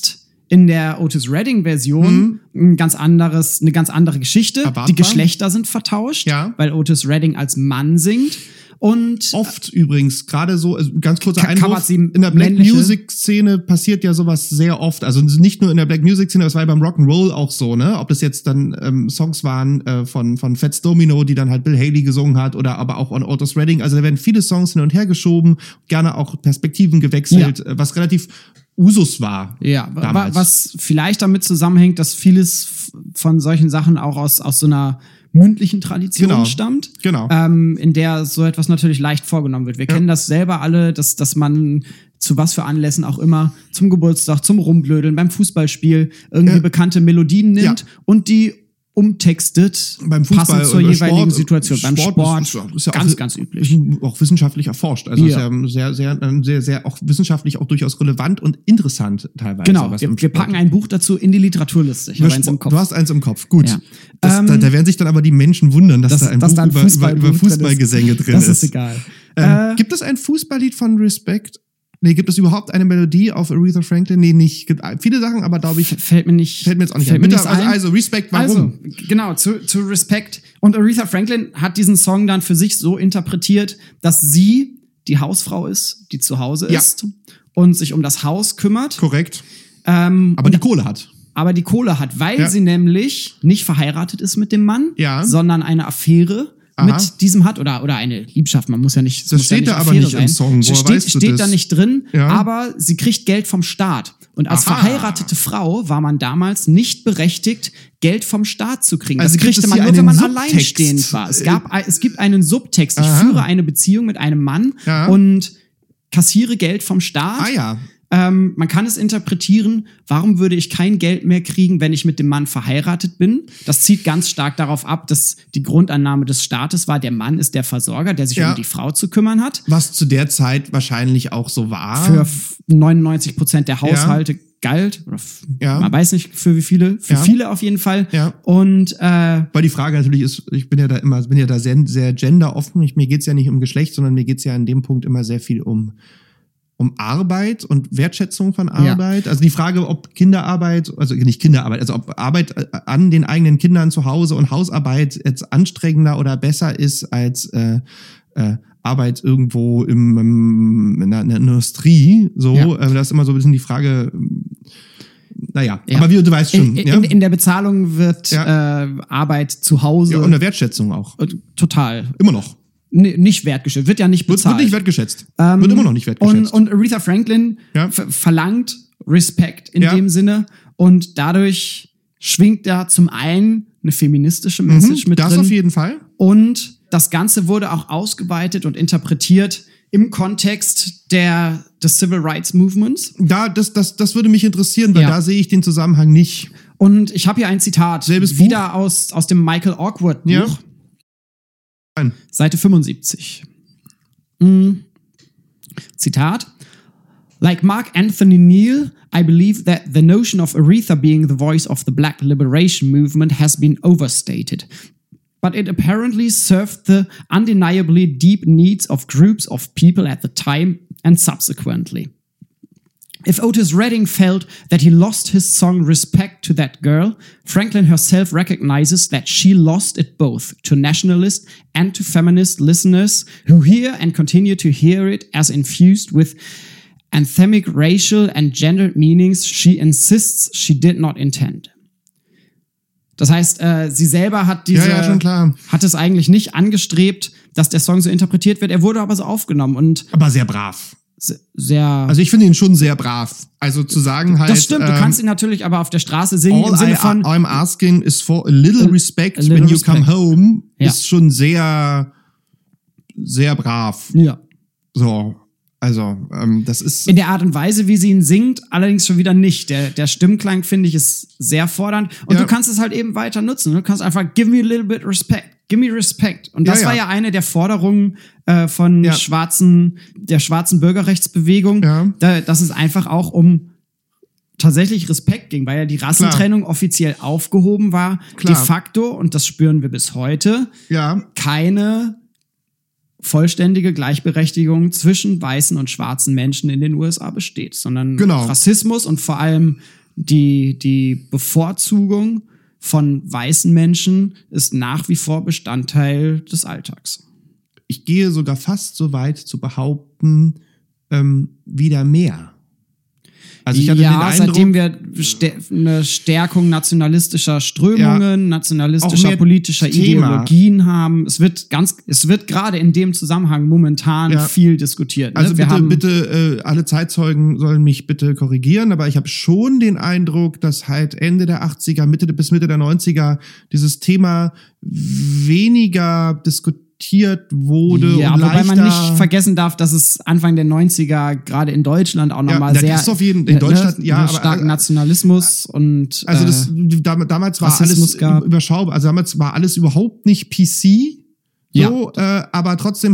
in der Otis Redding-Version eine ganz andere Geschichte. Erwartbar. Die Geschlechter sind vertauscht, weil Otis Redding als Mann singt. Und oft übrigens, gerade so, also ganz kurzer Einwurf, in der Black männliche Music Szene passiert ja sowas sehr oft, also nicht nur in der Black Music Szene, das war ja beim Rock'n'Roll auch so, ne, ob das jetzt dann Songs waren von Fats Domino, die dann halt Bill Haley gesungen hat, oder aber auch on Otis Redding, also da werden viele Songs hin und her geschoben, gerne auch Perspektiven gewechselt, was relativ Usus war. Ja, damals. Was vielleicht damit zusammenhängt, dass vieles von solchen Sachen auch aus so einer mündlichen Tradition stammt, in der so etwas natürlich leicht vorgenommen wird. Wir kennen das selber alle, dass man zu was für Anlässen auch immer, zum Geburtstag, zum Rumblödeln, beim Fußballspiel irgendwie bekannte Melodien nimmt und die umtextet, beim Fußball, passend zur jeweiligen Sport, Situation. Beim Sport ist ja ganz üblich. Ist auch wissenschaftlich erforscht. Also ist ja sehr auch wissenschaftlich auch durchaus relevant und interessant teilweise. Genau, wir packen ein Buch dazu in die Literaturliste. Ich habe eins im Kopf. Du hast eins im Kopf, gut. Ja. Da werden sich dann aber die Menschen wundern, dass da ein Buch über Fußballgesänge drin ist. Das ist egal. Gibt es ein Fußballlied von Respect? Nee, gibt es überhaupt eine Melodie auf Aretha Franklin? Nee, nicht. Gibt viele Sachen, aber glaube ich. Fällt mir jetzt auch nicht ein. Also Respect, warum? Also, genau, zu Respect. Und Aretha Franklin hat diesen Song dann für sich so interpretiert, dass sie die Hausfrau ist, die zu Hause ist und sich um das Haus kümmert. Korrekt. Aber die Kohle hat. Weil sie nämlich nicht verheiratet ist mit dem Mann, sondern eine Affäre mit diesem hat oder eine Liebschaft, man muss ja nicht. Das steht da aber nicht im Song. Steht da nicht drin, aber sie kriegt Geld vom Staat. Und als verheiratete Frau war man damals nicht berechtigt, Geld vom Staat zu kriegen. Also das kriegte man nur, wenn man alleinstehend war. Es gibt einen Subtext. Ich führe eine Beziehung mit einem Mann und kassiere Geld vom Staat. Man kann es interpretieren, warum würde ich kein Geld mehr kriegen, wenn ich mit dem Mann verheiratet bin? Das zieht ganz stark darauf ab, dass die Grundannahme des Staates war, der Mann ist der Versorger, der sich um die Frau zu kümmern hat. Was zu der Zeit wahrscheinlich auch so war. Für 99% der Haushalte galt. Oder man weiß nicht für wie viele. Für viele auf jeden Fall. Und weil die Frage natürlich ist, ich bin ja da sehr, sehr genderoffen. Mir geht's ja nicht um Geschlecht, sondern mir geht's ja an dem Punkt immer sehr viel um Arbeit und Wertschätzung von Arbeit. Also die Frage, ob Kinderarbeit, also nicht Kinderarbeit, also ob Arbeit an den eigenen Kindern zu Hause und Hausarbeit jetzt anstrengender oder besser ist als Arbeit irgendwo in der Industrie. Das ist immer so ein bisschen die Frage. Aber du weißt schon. In der Bezahlung wird Arbeit zu Hause. Ja, und der Wertschätzung auch. Total. Immer noch. Nicht wertgeschätzt, wird ja nicht bezahlt. Wird nicht wertgeschätzt. Wird immer noch nicht wertgeschätzt. Und Aretha Franklin verlangt Respekt in dem Sinne und dadurch schwingt da zum einen eine feministische Message mit drin. Das auf jeden Fall. Und das Ganze wurde auch ausgeweitet und interpretiert im Kontext des Civil Rights Movements. Das würde mich interessieren, weil da sehe ich den Zusammenhang nicht. Und ich habe hier ein Zitat, wieder aus dem Michael Awkward Buch. Seite 75. Zitat. Like Mark Anthony Neal, I believe that the notion of Aretha being the voice of the Black liberation movement has been overstated. But it apparently served the undeniably deep needs of groups of people at the time and subsequently. If Otis Redding felt that he lost his song Respect to that girl, Franklin herself recognizes that she lost it both to nationalist and to feminist listeners who hear and continue to hear it as infused with anthemic racial and gendered meanings she insists she did not intend. Das heißt, sie selber hat hat es eigentlich nicht angestrebt, dass der Song so interpretiert wird. Er wurde aber so aufgenommen aber sehr brav. Also ich finde ihn schon sehr brav. Also zu sagen halt. Das stimmt, du kannst ihn natürlich aber auf der Straße singen im Sinne von. All I'm asking is for a little respect when you come home. Ist schon sehr, sehr brav. Ja. So. Also, das ist. In der Art und Weise, wie sie ihn singt, allerdings schon wieder nicht. Der Stimmklang, finde ich, ist sehr fordernd. Und du kannst es halt eben weiter nutzen. Du kannst einfach, give me a little bit respect. Give me respect. Und das war ja eine der Forderungen von der schwarzen Bürgerrechtsbewegung, dass es einfach auch um tatsächlich Respekt ging, weil ja die Rassentrennung offiziell aufgehoben war. De facto, und das spüren wir bis heute, keine vollständige Gleichberechtigung zwischen weißen und schwarzen Menschen in den USA besteht, sondern Rassismus und vor allem die Bevorzugung von weißen Menschen ist nach wie vor Bestandteil des Alltags. Ich gehe sogar fast so weit zu behaupten, wieder mehr. Also ich hatte den Eindruck, seitdem wir eine Stärkung nationalistischer Strömungen, nationalistischer politischer Ideologien haben. Es wird gerade in dem Zusammenhang momentan viel diskutiert. Ne? Also bitte, alle Zeitzeugen sollen mich bitte korrigieren, aber ich habe schon den Eindruck, dass halt Ende der 80er, bis Mitte der 90er dieses Thema weniger diskutiert wurde. Ja, wobei man nicht vergessen darf, dass es Anfang der 90er gerade in Deutschland auch nochmal sehr in Deutschland, starken Nationalismus und damals war alles überschaubar. Also damals war alles überhaupt nicht PC. So, aber trotzdem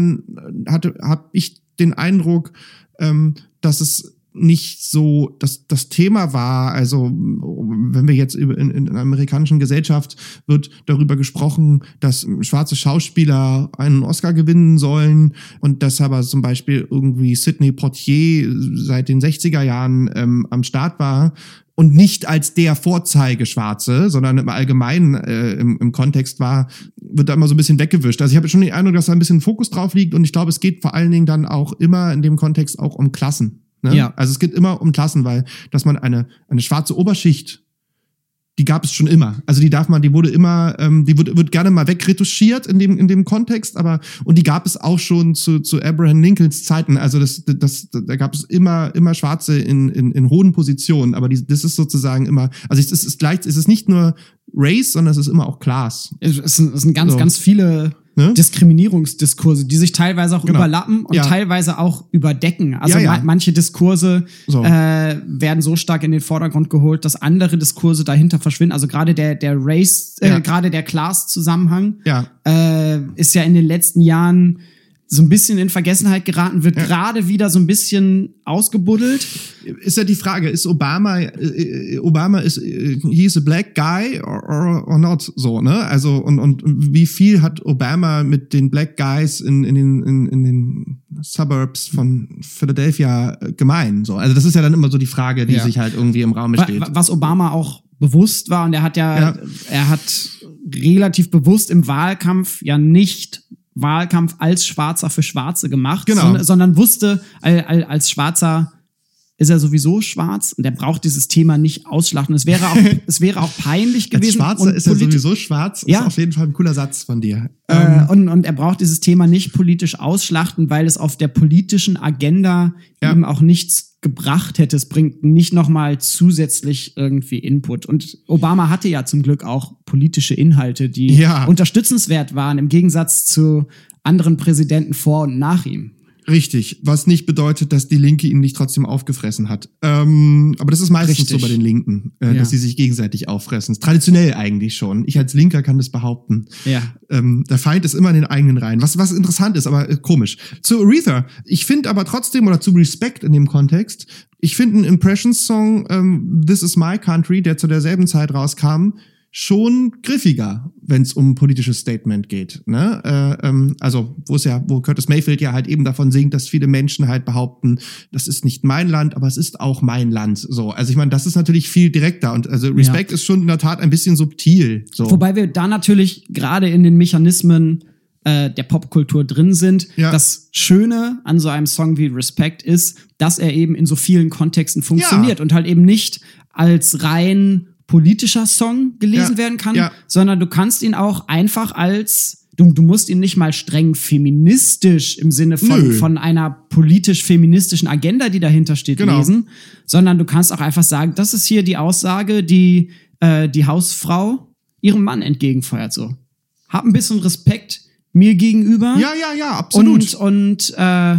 habe ich den Eindruck, dass es nicht so das Thema war. Also wenn wir jetzt in einer amerikanischen Gesellschaft wird darüber gesprochen, dass schwarze Schauspieler einen Oscar gewinnen sollen und dass aber zum Beispiel irgendwie Sidney Poitier seit den 60er Jahren am Start war und nicht als der Vorzeigeschwarze, sondern im Allgemeinen im Kontext war, wird da immer so ein bisschen weggewischt. Also ich habe schon den Eindruck, dass da ein bisschen Fokus drauf liegt und ich glaube, es geht vor allen Dingen dann auch immer in dem Kontext auch um Klassen. Ne? Ja. Also es geht immer um Klassen, weil dass man eine schwarze Oberschicht, die gab es schon immer. Also die wurde immer, wird gerne mal wegretuschiert in dem Kontext, und die gab es auch schon zu Abraham Lincolns Zeiten. Also da gab es immer Schwarze in hohen Positionen, aber das ist sozusagen immer, also es ist nicht nur Race, sondern es ist immer auch Class. Es sind ganz viele Diskriminierungsdiskurse, die sich teilweise auch überlappen und teilweise auch überdecken. Also manche Diskurse werden so stark in den Vordergrund geholt, dass andere Diskurse dahinter verschwinden. Also gerade der Race, gerade der Class-Zusammenhang ist ja in den letzten Jahren so ein bisschen in Vergessenheit geraten, wird gerade wieder so ein bisschen ausgebuddelt. Ist ja die Frage, ist Obama he's a black guy or not, so, ne? Also, und wie viel hat Obama mit den Black Guys in den Suburbs von Philadelphia gemein, so? Also, das ist ja dann immer so die Frage, die sich halt irgendwie im Raum steht. Was Obama auch bewusst war, und er hat relativ bewusst im Wahlkampf nicht Wahlkampf als Schwarzer für Schwarze gemacht, sondern wusste, als Schwarzer ist er sowieso schwarz und er braucht dieses Thema nicht ausschlachten. Es wäre auch peinlich gewesen. Als Schwarzer ist er sowieso schwarz, ist auf jeden Fall ein cooler Satz von dir. Und er braucht dieses Thema nicht politisch ausschlachten, weil es auf der politischen Agenda ihm auch nichts gebracht hätte. Es bringt nicht nochmal zusätzlich irgendwie Input. Und Obama hatte ja zum Glück auch politische Inhalte, die unterstützenswert waren, im Gegensatz zu anderen Präsidenten vor und nach ihm. Richtig, was nicht bedeutet, dass die Linke ihn nicht trotzdem aufgefressen hat. Aber das ist meistens so bei den Linken, dass sie sich gegenseitig auffressen. Traditionell eigentlich schon. Ich als Linker kann das behaupten. Ja. Der Feind ist immer in den eigenen Reihen. Was interessant ist, aber komisch. Zu Aretha. Ich finde aber trotzdem, oder zu Respect in dem Kontext, ich finde einen Impressions-Song, This Is My Country, der zu derselben Zeit rauskam, schon griffiger, wenn es um ein politisches Statement geht. Ne? Also wo Curtis Mayfield ja halt eben davon singt, dass viele Menschen halt behaupten, das ist nicht mein Land, aber es ist auch mein Land. So, also ich meine, das ist natürlich viel direkter und also Respect ist schon in der Tat ein bisschen subtil. So. Wobei wir da natürlich gerade in den Mechanismen der Popkultur drin sind. Ja. Das Schöne an so einem Song wie Respect ist, dass er eben in so vielen Kontexten funktioniert und halt eben nicht als rein politischer Song gelesen werden kann, sondern du kannst ihn auch einfach als, du musst ihn nicht mal streng feministisch im Sinne von einer politisch-feministischen Agenda, die dahinter steht, lesen, sondern du kannst auch einfach sagen, das ist hier die Aussage, die die Hausfrau ihrem Mann entgegenfeuert, so. Hab ein bisschen Respekt mir gegenüber. Ja, absolut. Und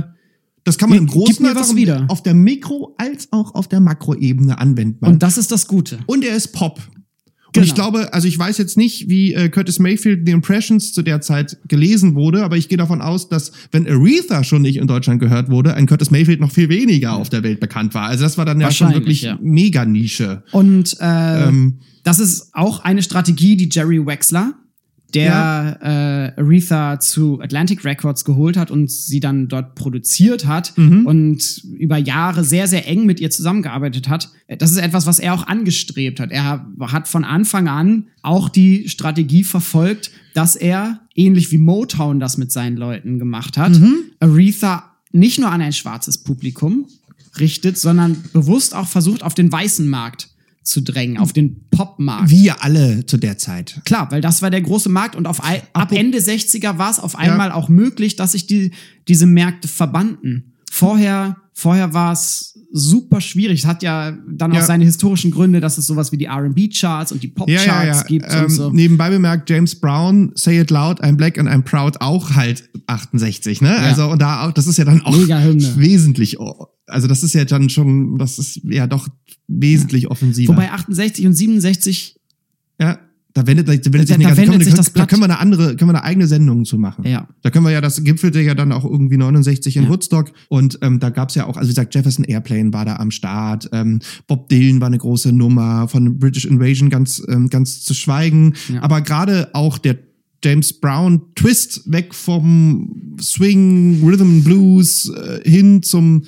das kann man im Großen wieder auf der Mikro- als auch auf der Makroebene anwenden. Und das ist das Gute. Und er ist Pop. Und ich glaube, also ich weiß jetzt nicht, wie Curtis Mayfield The Impressions zu der Zeit gelesen wurde, aber ich gehe davon aus, dass, wenn Aretha schon nicht in Deutschland gehört wurde, ein Curtis Mayfield noch viel weniger auf der Welt bekannt war. Also das war dann ja schon wirklich mega Nische. Und das ist auch eine Strategie, die Jerry Wexler der Aretha zu Atlantic Records geholt hat und sie dann dort produziert hat und über Jahre sehr, sehr eng mit ihr zusammengearbeitet hat. Das ist etwas, was er auch angestrebt hat. Er hat von Anfang an auch die Strategie verfolgt, dass er, ähnlich wie Motown das mit seinen Leuten gemacht hat, Aretha nicht nur an ein schwarzes Publikum richtet, sondern bewusst auch versucht, auf den weißen Markt zu drängen, auf den Popmarkt. Wir alle zu der Zeit. Klar, weil das war der große Markt und ab Ende 60er war es auf einmal auch möglich, dass sich diese Märkte verbanden. Vorher war es super schwierig. Es hat ja dann auch seine historischen Gründe, dass es sowas wie die R&B-Charts und die Pop-Charts gibt und so. Nebenbei bemerkt, James Brown, Say It Loud, I'm Black and I'm Proud auch halt 68, ne? Ja. Also, und da auch, das ist ja dann auch wesentlich, also das ist ja dann schon, das ist ja doch wesentlich offensiver. Wobei 68 und 67 da wendet sich das Blatt. Da können wir eine eigene Sendung zu machen. Ja. Da können wir ja, das gipfelte ja dann auch irgendwie 69 in Woodstock. Und da gab's ja auch, also wie gesagt, Jefferson Airplane war da am Start, Bob Dylan war eine große Nummer, von British Invasion ganz zu schweigen. Ja. Aber gerade auch der James Brown Twist weg vom Swing, Rhythm and Blues hin zum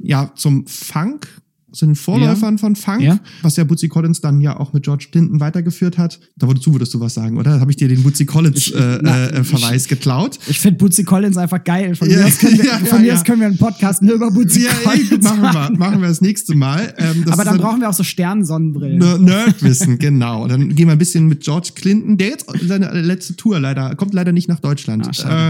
Funk. Zu den Vorläufern von Funk, was ja Bootsy Collins dann ja auch mit George Clinton weitergeführt hat. Würdest du was sagen, oder? Da habe ich dir den Bootsy Collins Verweis geklaut. Ich finde Bootsy Collins einfach geil. Von mir aus können wir einen Podcast nur über Bootsy Collins machen wir das nächste Mal. Aber dann brauchen wir auch so Sternensonnenbrillen. Nerdwissen, genau. Dann gehen wir ein bisschen mit George Clinton, der jetzt seine letzte Tour kommt leider nicht nach Deutschland.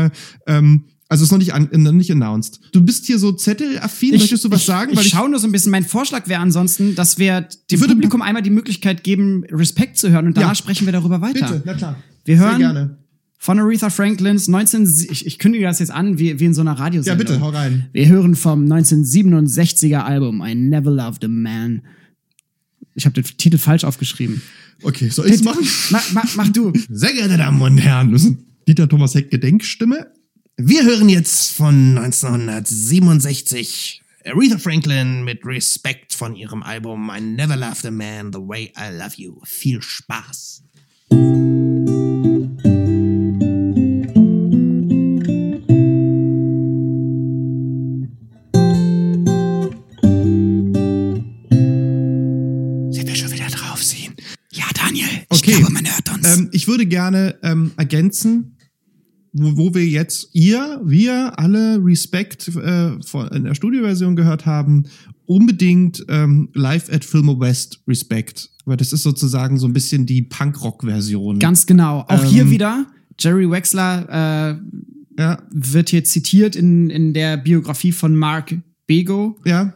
Also ist noch nicht announced. Du bist hier so zettelaffin, möchtest du was sagen? Ich schaue nur so ein bisschen. Mein Vorschlag wäre ansonsten, dass wir dem Publikum einmal die Möglichkeit geben, Respekt zu hören und danach sprechen wir darüber weiter. Bitte, na klar. Wir hören sehr gerne. Von Aretha Franklins ich kündige das jetzt an, wie in so einer Radiosendung. Ja, bitte, hau rein. Wir hören vom 1967er Album I Never Loved a Man. Ich habe den Titel falsch aufgeschrieben. Okay, soll ich's machen? Mach du. Sehr geehrte Damen und Herren, das ist Dieter Thomas Heck Gedenkstimme. Wir hören jetzt von 1967 Aretha Franklin mit Respekt von ihrem Album I Never Loved a Man the Way I Love You. Viel Spaß. Sind wir schon wieder drauf, Sehen? Ja, Daniel, ich glaube, man hört uns. Ich würde gerne ergänzen, wo wir jetzt wir alle Respect in der Studioversion gehört haben, unbedingt Live at Fillmore West Respect. Weil das ist sozusagen so ein bisschen die Punk-Rock-Version. Ganz genau. Auch hier wieder, Jerry Wexler wird hier zitiert in der Biografie von Mark Bego. Ja.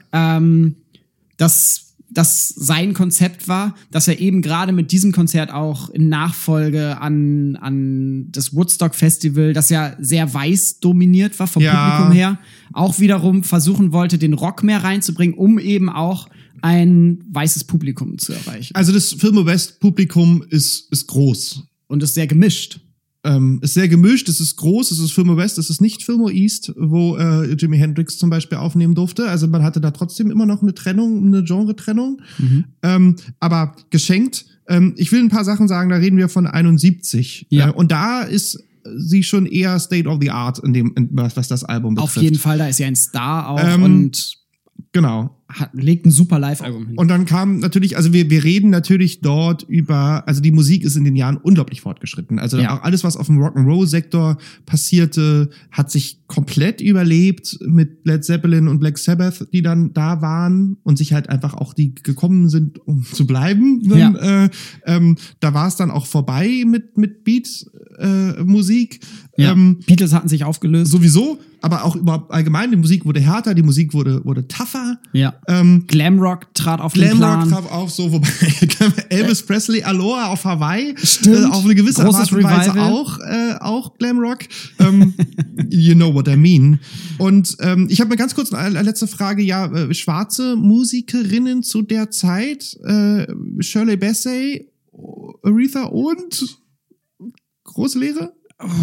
Dass sein Konzept war, dass er eben gerade mit diesem Konzert auch in Nachfolge an das Woodstock Festival, das ja sehr weiß dominiert war vom Publikum her, auch wiederum versuchen wollte, den Rock mehr reinzubringen, um eben auch ein weißes Publikum zu erreichen. Also das Fillmore West Publikum ist groß. Und ist sehr gemischt. Ist sehr gemischt, es ist groß, es ist Fillmore West, es ist nicht Fillmore East, wo Jimi Hendrix zum Beispiel aufnehmen durfte. Also man hatte da trotzdem immer noch eine Genre-Trennung. Aber geschenkt. Ich will ein paar Sachen sagen, da reden wir von 71. Ja. Und da ist sie schon eher State of the Art, was das Album betrifft. Auf jeden Fall, da ist sie ein Star auch und genau. Legt ein super Live-Album hin. Und dann kam natürlich, also wir reden natürlich dort über, also die Musik ist in den Jahren unglaublich fortgeschritten. Also auch alles, was auf dem Rock'n'Roll-Sektor passierte, hat sich komplett überlebt mit Led Zeppelin und Black Sabbath, die dann da waren und sich halt einfach auch die gekommen sind, um zu bleiben. Da war es dann auch vorbei mit Beat-Musik. Beatles hatten sich aufgelöst. Sowieso, aber auch überhaupt allgemein, die Musik wurde härter, die Musik wurde tougher. Ja. Glamrock trat auf den Plan. Glamrock trat auf, so, wobei Elvis Presley, Aloha auf Hawaii. Stimmt. Auf eine gewisse Art und Weise auch Glamrock. You know what I mean. Und ich habe mir ganz kurz eine letzte Frage. Schwarze Musikerinnen zu der Zeit, Shirley Bassey, Aretha und große Lehre?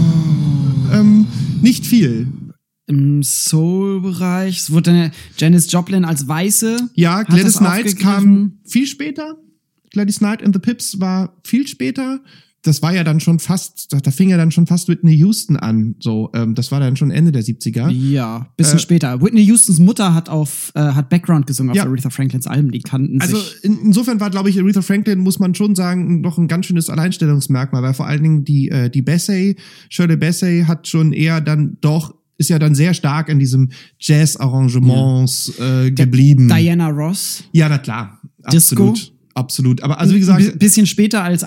Nicht viel. Im Soul-Bereich. Es wurde dann Janis Joplin als Weiße. Ja, Gladys Knight kam viel später. Gladys Knight and the Pips war viel später. das war ja dann schon fast, da fing ja dann schon fast Whitney Houston an. So, das war dann schon Ende der 70er. Ja, bisschen später. Whitney Houstons Mutter hat Background gesungen auf Aretha Franklins Alben, die kannten sich. Also insofern war, glaube ich, Aretha Franklin, muss man schon sagen, noch ein ganz schönes Alleinstellungsmerkmal, weil vor allen Dingen die Bassey, Shirley Bassey hat schon eher dann doch, ist ja dann sehr stark in diesem Jazz-Arrangements geblieben. Diana Ross. Ja, na klar. Disco. Absolut. Aber also wie gesagt. Bisschen später als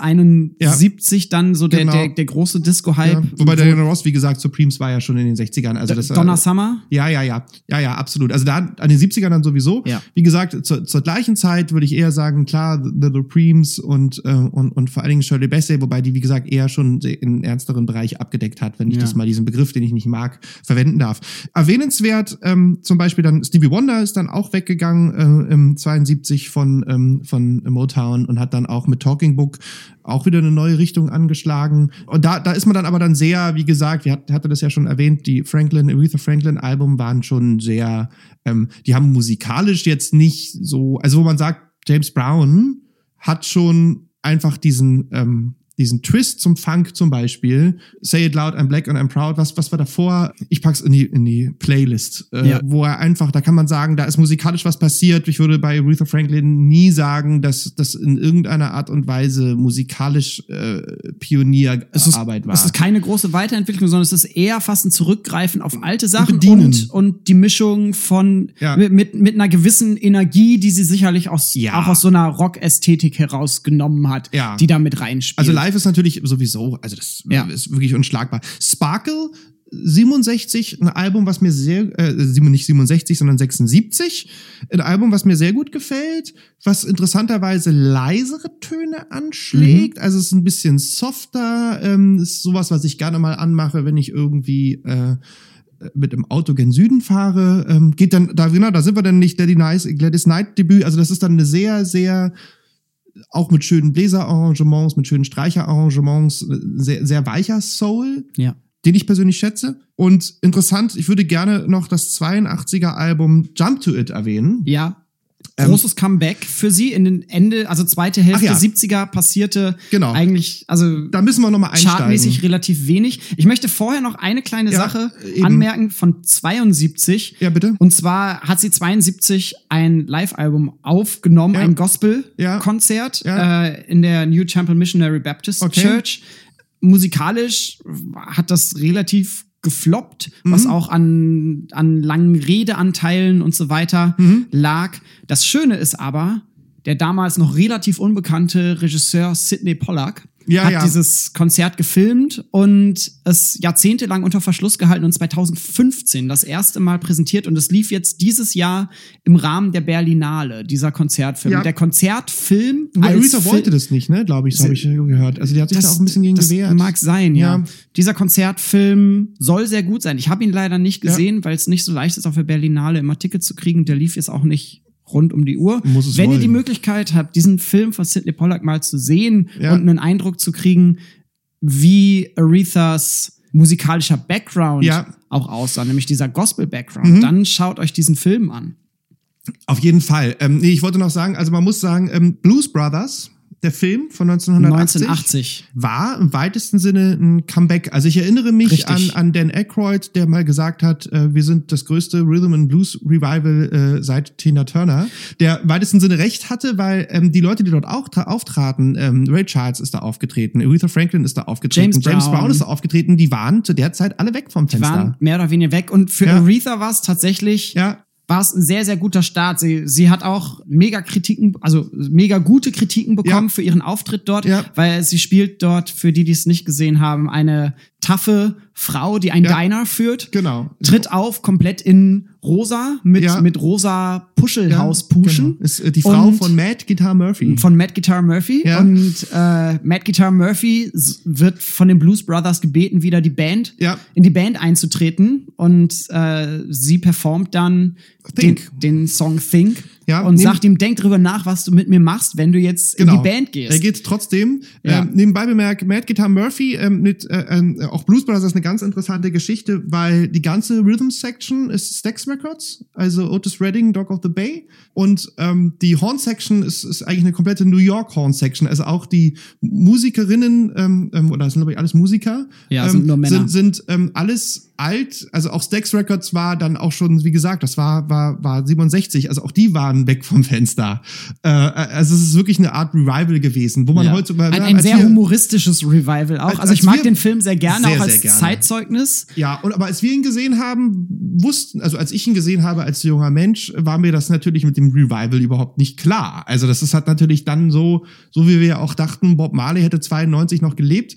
71 dann so der große Disco-Hype. Ja. Wobei Diana Ross, wie gesagt, Supremes war ja schon in den 60ern. Also Donna Summer? Ja, absolut. Also da an den 70ern dann sowieso. Ja. Wie gesagt, zur gleichen Zeit würde ich eher sagen, klar, The Supremes und vor allen Dingen Shirley Bassey, wobei die, wie gesagt, eher schon in ernsteren Bereich abgedeckt hat, wenn ich das mal diesen Begriff, den ich nicht mag, verwenden darf. Erwähnenswert, zum Beispiel dann Stevie Wonder ist dann auch weggegangen, im 72 von Motown und hat dann auch mit Talking Book auch wieder eine neue Richtung angeschlagen. Und da ist man dann aber dann sehr, wie gesagt, hatte das ja schon erwähnt, die Aretha Franklin Album waren schon sehr, die haben musikalisch jetzt nicht so, also wo man sagt, James Brown hat schon einfach diesen Twist zum Funk zum Beispiel, Say It Loud, I'm Black and I'm Proud, was war davor? Ich pack's in die Playlist, wo er einfach, da kann man sagen, da ist musikalisch was passiert. Ich würde bei Aretha Franklin nie sagen, dass das in irgendeiner Art und Weise musikalisch Pionierarbeit war. Es ist keine große Weiterentwicklung, sondern es ist eher fast ein Zurückgreifen auf alte Sachen und die Mischung von mit einer gewissen Energie, die sie sicherlich auch aus so einer Rock-Ästhetik herausgenommen hat, die da mit reinspielt. Also live ist natürlich sowieso, also das ist wirklich unschlagbar. Sparkle 67, ein Album, was mir nicht 67, sondern 76, ein Album, was mir sehr gut gefällt, was interessanterweise leisere Töne anschlägt, also es ist ein bisschen softer, ist sowas, was ich gerne mal anmache, wenn ich irgendwie mit dem Auto gen Süden fahre, geht dann, da sind wir dann nicht Gladys Knight Debüt, also das ist dann eine sehr, sehr auch mit schönen Bläserarrangements, mit schönen Streicherarrangements, sehr, sehr weicher Soul, den ich persönlich schätze. Und interessant, ich würde gerne noch das 82er Album Jump to It erwähnen. Ja. Großes Comeback für sie in den zweite Hälfte der 70er passierte eigentlich, also da müssen wir nochmal einsteigen. Chartmäßig relativ wenig. Ich möchte vorher noch eine kleine Sache anmerken von 72. Ja, bitte. Und zwar hat sie 72 ein Live-Album aufgenommen, ein Gospel-Konzert in der New Temple Missionary Baptist Church. Musikalisch hat das relativ gefloppt, was auch an langen Redeanteilen und so weiter lag. Das Schöne ist aber, der damals noch relativ unbekannte Regisseur Sidney Pollack hat dieses Konzert gefilmt und es jahrzehntelang unter Verschluss gehalten und 2015 das erste Mal präsentiert und es lief jetzt dieses Jahr im Rahmen der Berlinale, dieser Konzertfilm. Der Konzertfilm Aretha wollte das nicht, ne, glaube ich, so habe ich gehört. Also die hat sich da auch ein bisschen gegen gewehrt. Das mag sein, ja. Dieser Konzertfilm soll sehr gut sein. Ich habe ihn leider nicht gesehen, weil es nicht so leicht ist, auf der Berlinale immer Tickets zu kriegen. Der lief jetzt auch nicht rund um die Uhr. Wenn ihr die Möglichkeit habt, diesen Film von Sidney Pollack mal zu sehen und einen Eindruck zu kriegen, wie Arethas musikalischer Background auch aussah, nämlich dieser Gospel-Background, dann schaut euch diesen Film an. Auf jeden Fall. Ich wollte noch sagen, also man muss sagen, Blues Brothers, der Film von 1980 war im weitesten Sinne ein Comeback. Also ich erinnere mich an Dan Aykroyd, der mal gesagt hat, wir sind das größte Rhythm and Blues Revival seit Tina Turner, der im weitesten Sinne recht hatte, weil die Leute, die dort auch auftraten, Ray Charles ist da aufgetreten, Aretha Franklin ist da aufgetreten, James Brown ist da aufgetreten, die waren zu der Zeit alle weg vom Fenster. Die waren mehr oder weniger weg und für Aretha war es tatsächlich war es ein sehr, sehr guter Start. Sie hat auch mega gute Kritiken bekommen für ihren Auftritt dort, weil sie spielt dort, für die es nicht gesehen haben, eine taffe Frau, die ein Diner führt. Genau. Tritt auf, komplett in rosa, mit rosa Puschelhauspuschen. Ist die Frau von Mad Guitar Murphy. Von Mad Guitar Murphy. Ja. Und Mad Guitar Murphy wird von den Blues Brothers gebeten, wieder in die Band einzutreten. Und sie performt dann den Song Think. und sagt ihm, denk drüber nach, was du mit mir machst, wenn du jetzt in die Band gehst. Er geht trotzdem. Nebenbei bemerkt, Mad Guitar Murphy mit auch Blues Brothers ist eine ganz interessante Geschichte, weil die ganze Rhythm-Section ist Stax Records, also Otis Redding, Dog of the Bay. Und die Horn-Section ist eigentlich eine komplette New York Horn-Section. Also auch die Musikerinnen, oder das sind glaube ich alles Musiker, sind nur Männer. Sind alles alt, also auch Stax Records war dann auch schon, wie gesagt, das war 67, also auch die waren weg vom Fenster. Also es ist wirklich eine Art Revival gewesen, wo man heute ein sehr humoristisches Revival auch. Also ich mag den Film sehr gerne, auch als Zeitzeugnis. Ja, aber als wir ihn gesehen haben, also als ich ihn gesehen habe als junger Mensch, war mir das natürlich mit dem Revival überhaupt nicht klar. Also das ist halt natürlich dann so wie wir auch dachten, Bob Marley hätte 92 noch gelebt.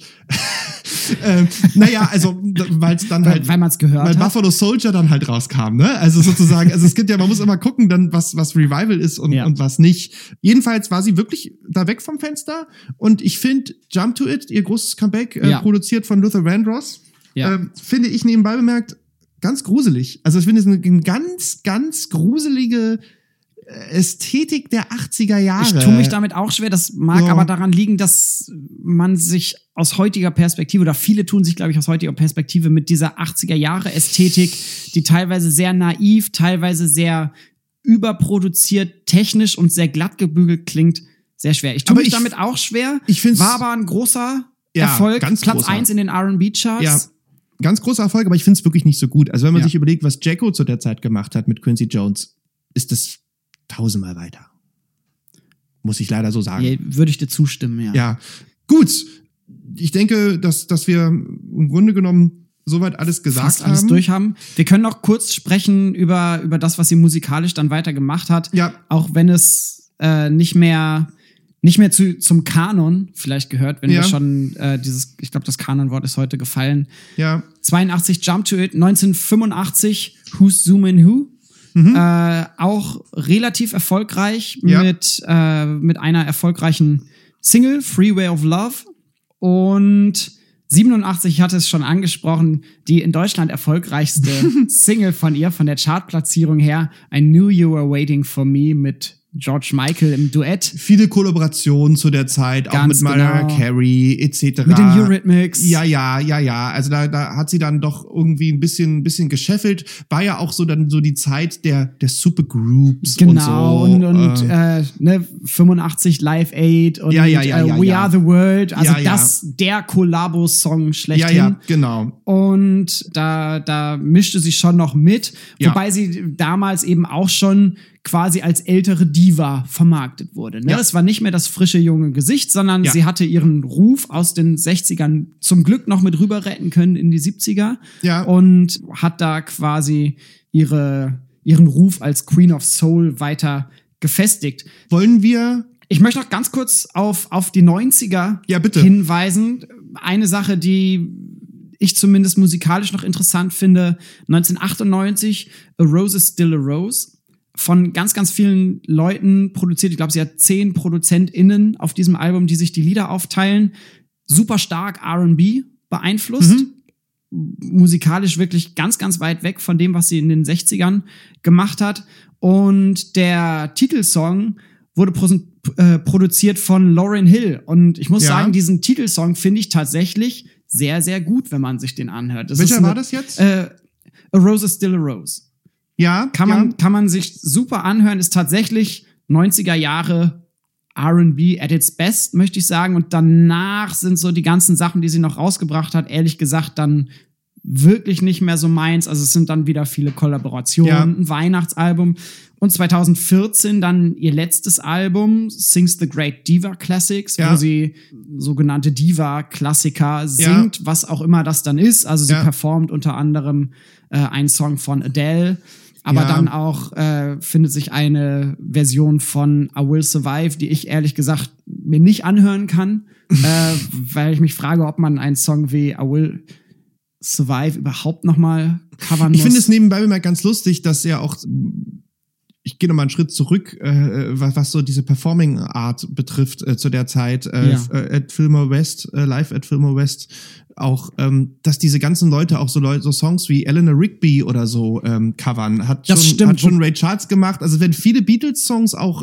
Also weil es dann halt, weil man es gehört hat. Weil Buffalo Soldier dann halt rauskam, ne? Also sozusagen, es gibt ja, man muss immer gucken, dann was Revival ist und was nicht. Jedenfalls war sie wirklich da weg vom Fenster und ich finde Jump to It, ihr großes Comeback, produziert von Luther Vandross, finde ich nebenbei bemerkt ganz gruselig. Also ich finde es eine ganz, ganz gruselige Ästhetik der 80er Jahre. Ich tue mich damit auch schwer. Das mag aber daran liegen, dass man sich aus heutiger Perspektive, oder viele tun sich, glaube ich, aus heutiger Perspektive mit dieser 80er Jahre Ästhetik, die teilweise sehr naiv, teilweise sehr überproduziert, technisch und sehr glatt gebügelt klingt, sehr schwer. Ich tue mich damit auch schwer. War aber ein großer Erfolg. Platz 1 in den R&B-Charts. Ja. Ganz großer Erfolg, aber ich finde es wirklich nicht so gut. Also wenn man sich überlegt, was Jacko zu der Zeit gemacht hat mit Quincy Jones, ist das 1000-mal weiter. Muss ich leider so sagen. Ja, würde ich dir zustimmen, ja. Ja, gut. Ich denke, dass wir im Grunde genommen soweit alles gesagt haben. Alles durch haben. Wir können noch kurz sprechen über das, was sie musikalisch dann weiter gemacht hat. Ja. Auch wenn es nicht mehr zum Kanon vielleicht gehört, wenn wir schon ich glaube, das Kanon-Wort ist heute gefallen. Ja. 82 Jump to It, 1985 Who's Zoomin' Who? Auch relativ erfolgreich mit einer erfolgreichen Single, Freeway of Love. Und 87, ich hatte es schon angesprochen, die in Deutschland erfolgreichste Single von ihr, von der Chartplatzierung her, I Knew You Were Waiting for Me mit George Michael im Duett. Viele Kollaborationen zu der Zeit, auch mit Mariah Carey etc. Mit den Eurythmics. Ja. Also da hat sie dann doch irgendwie ein bisschen gescheffelt. War ja auch so dann so die Zeit der Supergroups und so. Und 85 Live Aid und We Are the World. Also der Kollabo-Song schlechthin. Ja, genau. Und da mischte sie schon noch mit. Wobei sie damals eben auch schon quasi als ältere Diva vermarktet wurde. Ne? Es war nicht mehr das frische junge Gesicht, sondern sie hatte ihren Ruf aus den 60ern zum Glück noch mit rüber retten können in die 70er und hat da quasi ihren Ruf als Queen of Soul weiter gefestigt. Ich möchte noch ganz kurz auf die 90er hinweisen. Eine Sache, die ich zumindest musikalisch noch interessant finde, 1998, A Rose is Still a Rose. Von ganz, ganz vielen Leuten produziert. Ich glaube, sie hat 10 ProduzentInnen auf diesem Album, die sich die Lieder aufteilen. Super stark R&B beeinflusst. Musikalisch wirklich ganz, ganz weit weg von dem, was sie in den 60ern gemacht hat. Und der Titelsong wurde produziert von Lauryn Hill. Und ich muss sagen, diesen Titelsong finde ich tatsächlich sehr, sehr gut, wenn man sich den anhört. Welcher war das jetzt? A Rose is Still a Rose. Ja, kann man sich super anhören, ist tatsächlich 90er Jahre R&B at its best, möchte ich sagen. Und danach sind so die ganzen Sachen, die sie noch rausgebracht hat, ehrlich gesagt dann wirklich nicht mehr so meins. Also es sind dann wieder viele Kollaborationen, ein Weihnachtsalbum. Und 2014 dann ihr letztes Album, Sings the Great Diva Classics, wo sie sogenannte Diva-Klassiker singt, was auch immer das dann ist. Also sie performt unter anderem einen Song von Adele. Aber dann auch findet sich eine Version von I Will Survive, die ich ehrlich gesagt mir nicht anhören kann, weil ich mich frage, ob man einen Song wie I Will Survive überhaupt noch mal covern muss. Ich finde es nebenbei immer ganz lustig, dass er auch, ich gehe noch mal einen Schritt zurück, was so diese Performing Art betrifft zu der Zeit, at Fillmore West, live at Fillmore West, auch, dass diese ganzen Leute auch so Songs wie Eleanor Rigby oder so covern. Hat schon Ray Charles gemacht. Also werden viele Beatles-Songs auch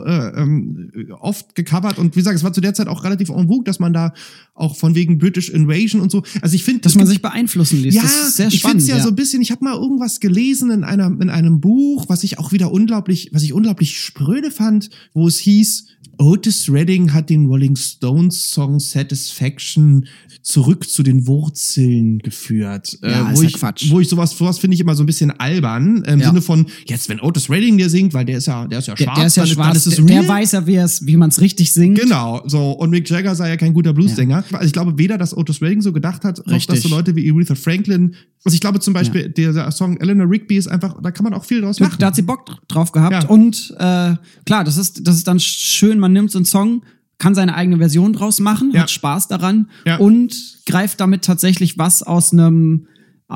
oft gecovert. Und wie gesagt, es war zu der Zeit auch relativ en vogue, dass man da auch von wegen British Invasion und so. Also ich finde, dass man sich beeinflussen lässt. Ja, das ist sehr spannend. Ich finde es ja so ein bisschen. Ich habe mal irgendwas gelesen in einem Buch, was ich unglaublich spröde fand, wo es hieß, Otis Redding hat den Rolling Stones Song Satisfaction zurück zu den Wurzeln geführt. Quatsch. Wo ich sowas finde ich immer so ein bisschen albern. Im Sinne von, jetzt wenn Otis Redding der singt, weil der ist ja schwarz. Der ist ja schwarz, der weiß ja, wie man es richtig singt. Genau, so. Und Mick Jagger sei ja kein guter Bluessänger. Ja. Also ich glaube weder, dass Otis Redding so gedacht hat, noch dass so Leute wie Aretha Franklin. Also ich glaube zum Beispiel, der Song Eleanor Rigby ist einfach, da kann man auch viel draus machen. Da hat sie Bock drauf gehabt. Ja. Und klar, das ist dann schön, man nimmt so einen Song, kann seine eigene Version draus machen, hat Spaß daran und greift damit tatsächlich was aus einem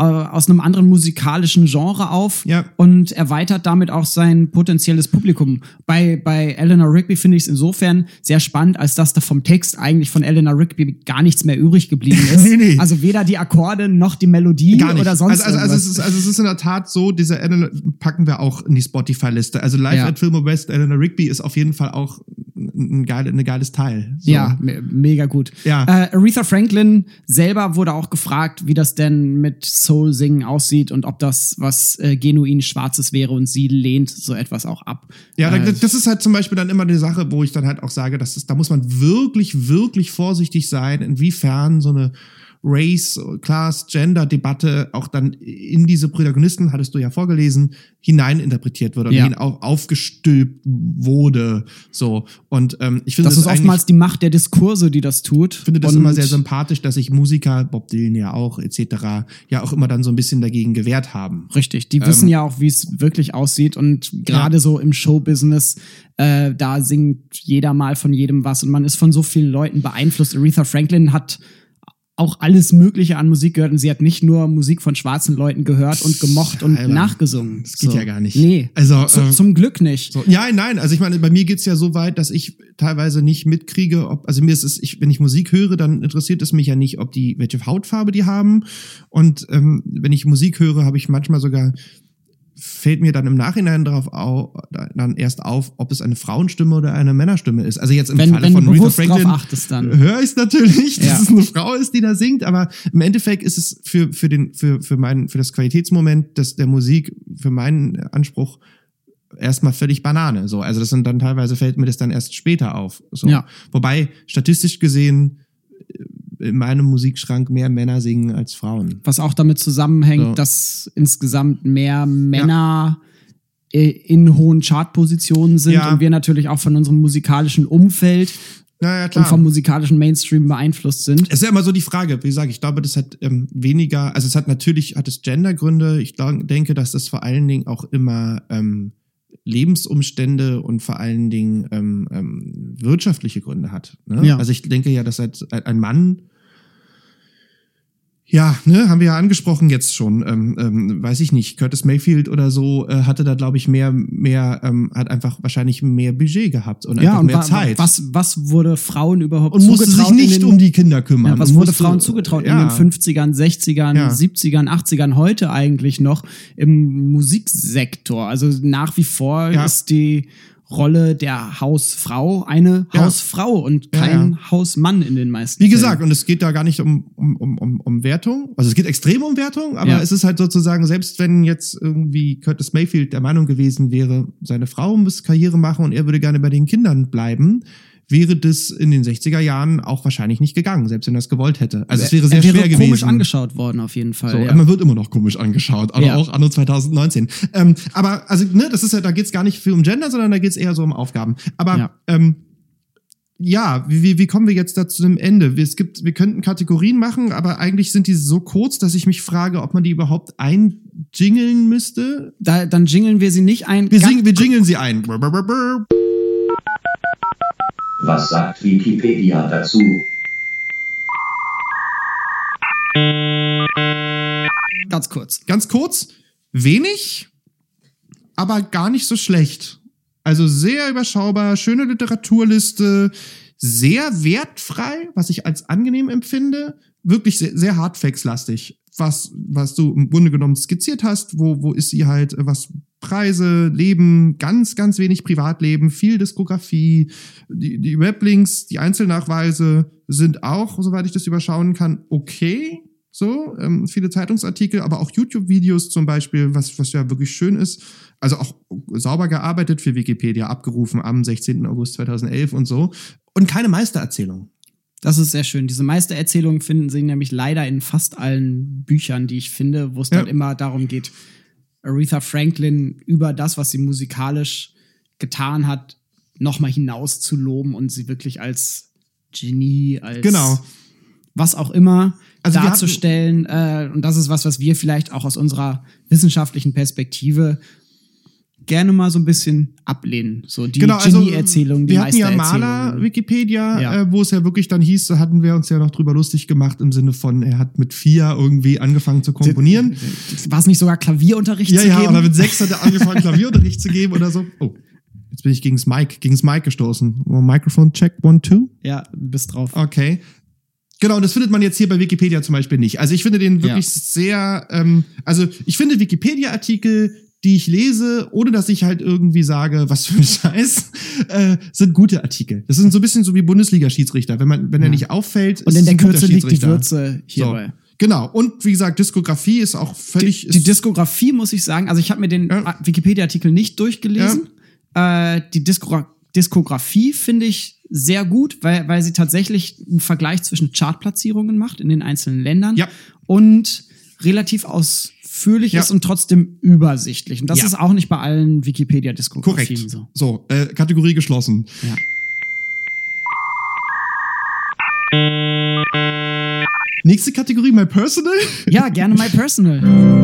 anderen musikalischen Genre auf und erweitert damit auch sein potenzielles Publikum. Bei Eleanor Rigby finde ich es insofern sehr spannend, als dass da vom Text eigentlich von Eleanor Rigby gar nichts mehr übrig geblieben ist. Nee. Also weder die Akkorde noch die Melodie oder sonst also es ist in der Tat so, diese Eleanor packen wir auch in die Spotify-Liste. Also Live at Fillmore West, Eleanor Rigby ist auf jeden Fall auch ein geiles Teil. So. Ja, mega gut. Ja. Aretha Franklin selber wurde auch gefragt, wie das denn mit Soul-Singen aussieht und ob das was genuin Schwarzes wäre, und sie lehnt so etwas auch ab. Ja, das ist halt zum Beispiel dann immer eine Sache, wo ich dann halt auch sage, da muss man wirklich, wirklich vorsichtig sein, inwiefern so eine Race, Class, Gender-Debatte auch dann in diese Protagonisten, hattest du ja vorgelesen, hineininterpretiert wird und aufgestülpt wurde. So. Und ich finde das ist oftmals die Macht der Diskurse, die das tut. Ich finde das immer sehr sympathisch, dass sich Musiker, Bob Dylan ja auch, etc., ja auch immer dann so ein bisschen dagegen gewehrt haben. Richtig, die wissen ja auch, wie es wirklich aussieht, und gerade so im Showbusiness, da singt jeder mal von jedem was und man ist von so vielen Leuten beeinflusst. Aretha Franklin hat auch alles Mögliche an Musik gehört, und sie hat nicht nur Musik von schwarzen Leuten gehört und gemocht und nachgesungen. Das geht ja gar nicht. Nee, also zum Glück nicht. So. Ja, nein, also ich meine, bei mir geht's ja so weit, dass ich teilweise nicht mitkriege, wenn ich Musik höre, dann interessiert es mich ja nicht, welche Hautfarbe die haben, und wenn ich Musik höre, habe ich manchmal sogar, fällt mir dann im Nachhinein dann erst auf, ob es eine Frauenstimme oder eine Männerstimme ist. Also jetzt im Falle von Aretha Franklin höre ich es natürlich, dass es eine Frau ist, die da singt, aber im Endeffekt ist es für das Qualitätsmoment der Musik, für meinen Anspruch, erstmal völlig Banane. So, also fällt mir das dann erst später auf. So. Ja. Wobei, statistisch gesehen, in meinem Musikschrank mehr Männer singen als Frauen. Was auch damit zusammenhängt, dass insgesamt mehr Männer in hohen Chartpositionen sind und wir natürlich auch von unserem musikalischen Umfeld und vom musikalischen Mainstream beeinflusst sind. Es ist ja immer so die Frage, wie gesagt, ich glaube, das hat weniger, also hat es Gendergründe. Ich denke, dass das vor allen Dingen auch immer Lebensumstände und vor allen Dingen wirtschaftliche Gründe hat. Ne? Ja. Also ich denke ja, dass ein Mann, haben wir ja angesprochen jetzt schon, weiß ich nicht, Curtis Mayfield oder so hatte da, glaube ich, hat einfach wahrscheinlich mehr Budget gehabt und einfach mehr Zeit. Was wurde Frauen überhaupt und zugetraut? Und musste sich nicht um die Kinder kümmern. Ja, was wurde Frauen zugetraut in den 50ern, 60ern, 70ern, 80ern, heute eigentlich noch im Musiksektor? Also nach wie vor ist die Rolle der Hausfrau eine Hausfrau und kein Hausmann in den meisten Fällen. Wie gesagt, und es geht da gar nicht um Wertung. Also es geht extrem um Wertung, aber es ist halt sozusagen, selbst wenn jetzt irgendwie Curtis Mayfield der Meinung gewesen wäre, seine Frau muss Karriere machen und er würde gerne bei den Kindern bleiben, wäre das in den 60er Jahren auch wahrscheinlich nicht gegangen, selbst wenn er es gewollt hätte. Also es wäre sehr schwer gewesen. Er wäre komisch angeschaut worden, auf jeden Fall. So, man wird immer noch komisch angeschaut, aber auch anno 2019. Aber, also, das ist ja, da geht's gar nicht viel um Gender, sondern da geht's eher so um Aufgaben. Aber, wie kommen wir jetzt da zu dem Ende? Wir könnten Kategorien machen, aber eigentlich sind die so kurz, dass ich mich frage, ob man die überhaupt einjingeln müsste. Dann jingeln wir sie nicht ein. Wir jingeln sie ein. Was sagt Wikipedia dazu? Ganz kurz. Wenig, aber gar nicht so schlecht. Also sehr überschaubar, schöne Literaturliste, sehr wertfrei, was ich als angenehm empfinde. wirklich sehr, sehr Hardfacts-lastig, was du im Grunde genommen skizziert hast, wo ist sie halt, was Preise, Leben, ganz, ganz wenig Privatleben, viel Diskografie, die Weblinks, die Einzelnachweise sind auch, soweit ich das überschauen kann, okay, so, viele Zeitungsartikel, aber auch YouTube-Videos zum Beispiel, was ja wirklich schön ist, also auch sauber gearbeitet für Wikipedia, abgerufen am 16. August 2011 und so, und keine Meistererzählung. Das ist sehr schön. Diese Meistererzählungen finden sich nämlich leider in fast allen Büchern, die ich finde, wo es dann immer darum geht, Aretha Franklin über das, was sie musikalisch getan hat, nochmal hinaus zu loben und sie wirklich als Genie, als was auch immer darzustellen. Und das ist was wir vielleicht auch aus unserer wissenschaftlichen Perspektive gerne mal so ein bisschen ablehnen. So die Genie-Erzählung, die Meistererzählung. Wir hatten ja Maler Wikipedia, wo es ja wirklich dann hieß, da hatten wir uns ja noch drüber lustig gemacht, im Sinne von, er hat mit 4 irgendwie angefangen zu komponieren. War es nicht sogar Klavierunterricht zu geben? Ja, oder mit 6 hat er angefangen, Klavierunterricht zu geben oder so. Oh, jetzt bin ich gegen das Mic gestoßen. Microphone check, 1, 2. Ja, du bist drauf. Okay. Genau, und das findet man jetzt hier bei Wikipedia zum Beispiel nicht. Also ich finde den wirklich sehr, ich finde Wikipedia-Artikel, die ich lese, ohne dass ich halt irgendwie sage, was für ein Scheiß, sind gute Artikel. Das sind so ein bisschen so wie Bundesliga-Schiedsrichter. Wenn er nicht auffällt, und in der Kürze liegt die Würze hierbei. So. Genau. Und wie gesagt, Diskografie ist auch völlig... Die Diskografie, muss ich sagen, also ich habe mir den Wikipedia-Artikel nicht durchgelesen. Ja. Die Diskografie finde ich sehr gut, weil sie tatsächlich einen Vergleich zwischen Chartplatzierungen macht in den einzelnen Ländern und relativ ausführlich ist und trotzdem übersichtlich. Und das ist auch nicht bei allen Wikipedia-Diskografien so. So, Kategorie geschlossen. Ja. Nächste Kategorie, My Personal? Ja, gerne My Personal.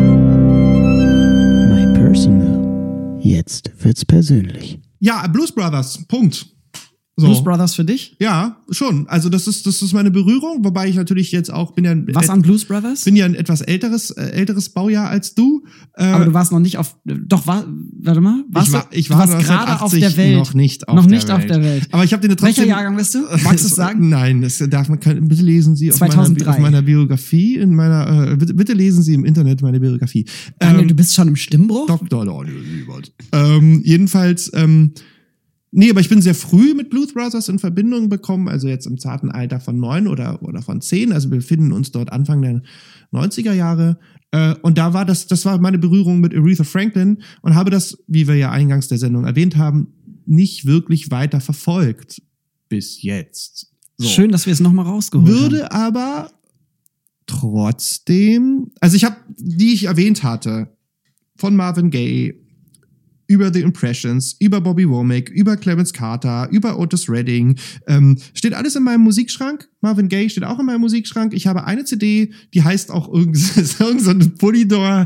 My Personal. Jetzt wird's persönlich. Ja, Blues Brothers, Punkt. So. Blues Brothers für dich? Ja, schon. Also das ist meine Berührung, wobei ich natürlich jetzt auch Was an Blues Brothers? Bin ja ein etwas älteres Baujahr als du. Aber du warst noch nicht auf. Warte mal. Ich war gerade auf der Welt. Noch nicht auf der Welt. Aber ich habe den trotzdem. Welcher Jahrgang bist du? Magst du es sagen? Nein, das darf man. Bitte lesen Sie 2003. auf meiner Biografie, bitte lesen Sie im Internet meine Biografie. Daniel, du bist schon im Stimmbruch? Dr. Daniel Siebert. Jedenfalls. Nee, aber ich bin sehr früh mit Blues Brothers in Verbindung bekommen, also jetzt im zarten Alter von 9 oder von 10. Also wir befinden uns dort Anfang der 90er Jahre. Und da war das war meine Berührung mit Aretha Franklin und habe das, wie wir ja eingangs der Sendung erwähnt haben, nicht wirklich weiter verfolgt bis jetzt. So. Schön, dass wir es nochmal rausgeholt haben. Würde aber trotzdem, also die ich erwähnt hatte, von Marvin Gaye, über The Impressions, über Bobby Womack, über Clarence Carter, über Otis Redding. Steht alles in meinem Musikschrank. Marvin Gaye steht auch in meinem Musikschrank. Ich habe eine CD, die heißt auch irgend so eine Polydor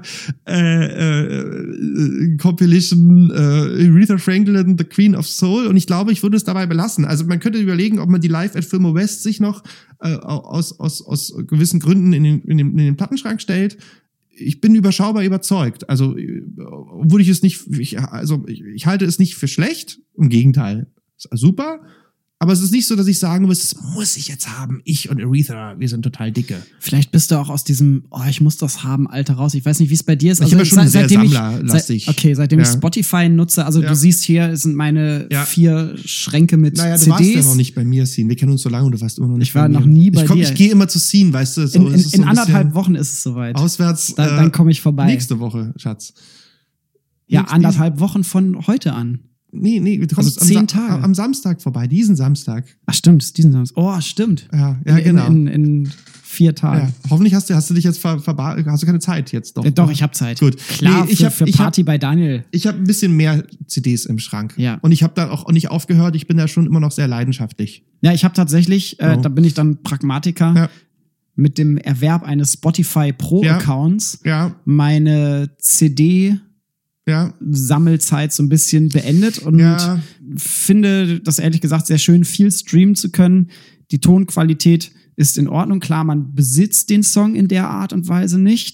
Compilation Aretha Franklin, The Queen of Soul. Und ich glaube, ich würde es dabei belassen. Also man könnte überlegen, ob man die Live at Fillmore West sich noch aus gewissen Gründen in den Plattenschrank stellt. Ich bin überschaubar überzeugt. Also, obwohl ich halte es nicht für schlecht. Im Gegenteil. Ist super. Aber es ist nicht so, dass ich sagen muss, das muss ich jetzt haben. Ich und Aretha, wir sind total dicke. Vielleicht bist du auch aus diesem, ich muss das haben, Alter raus. Ich weiß nicht, wie es bei dir ist. Ich habe ja schon sehr sammlerlastig. Seitdem ich Spotify nutze, also du siehst hier, sind meine 4 Schränke mit CDs. Du warst ja noch nicht bei mir, Scene. Wir kennen uns so lange und du warst immer noch nicht bei mir. Ich war noch nie bei dir. Ich gehe immer zu Scene, weißt du. So, in so 1,5 Wochen ist es soweit. Auswärts. Dann komme ich vorbei. Nächste Woche, Schatz. Ja, 1,5 Wochen von heute an. Nee, du kommst 10 Tage. Am Samstag vorbei, diesen Samstag. Ach stimmt, diesen Samstag. Oh, stimmt. Ja, genau. In 4 Tagen. Ja, hoffentlich hast du dich jetzt hast du keine Zeit jetzt doch. Doch, ich habe Zeit. Gut. Klar, für Party bei Daniel. Ich habe ein bisschen mehr CDs im Schrank. Ja. Und ich habe da auch nicht aufgehört, ich bin da schon immer noch sehr leidenschaftlich. Ja, ich habe tatsächlich, da bin ich dann Pragmatiker, mit dem Erwerb eines Spotify Pro-Accounts meine CD Sammelzeit so ein bisschen beendet und finde das ehrlich gesagt sehr schön, viel streamen zu können. Die Tonqualität ist in Ordnung. Klar, man besitzt den Song in der Art und Weise nicht,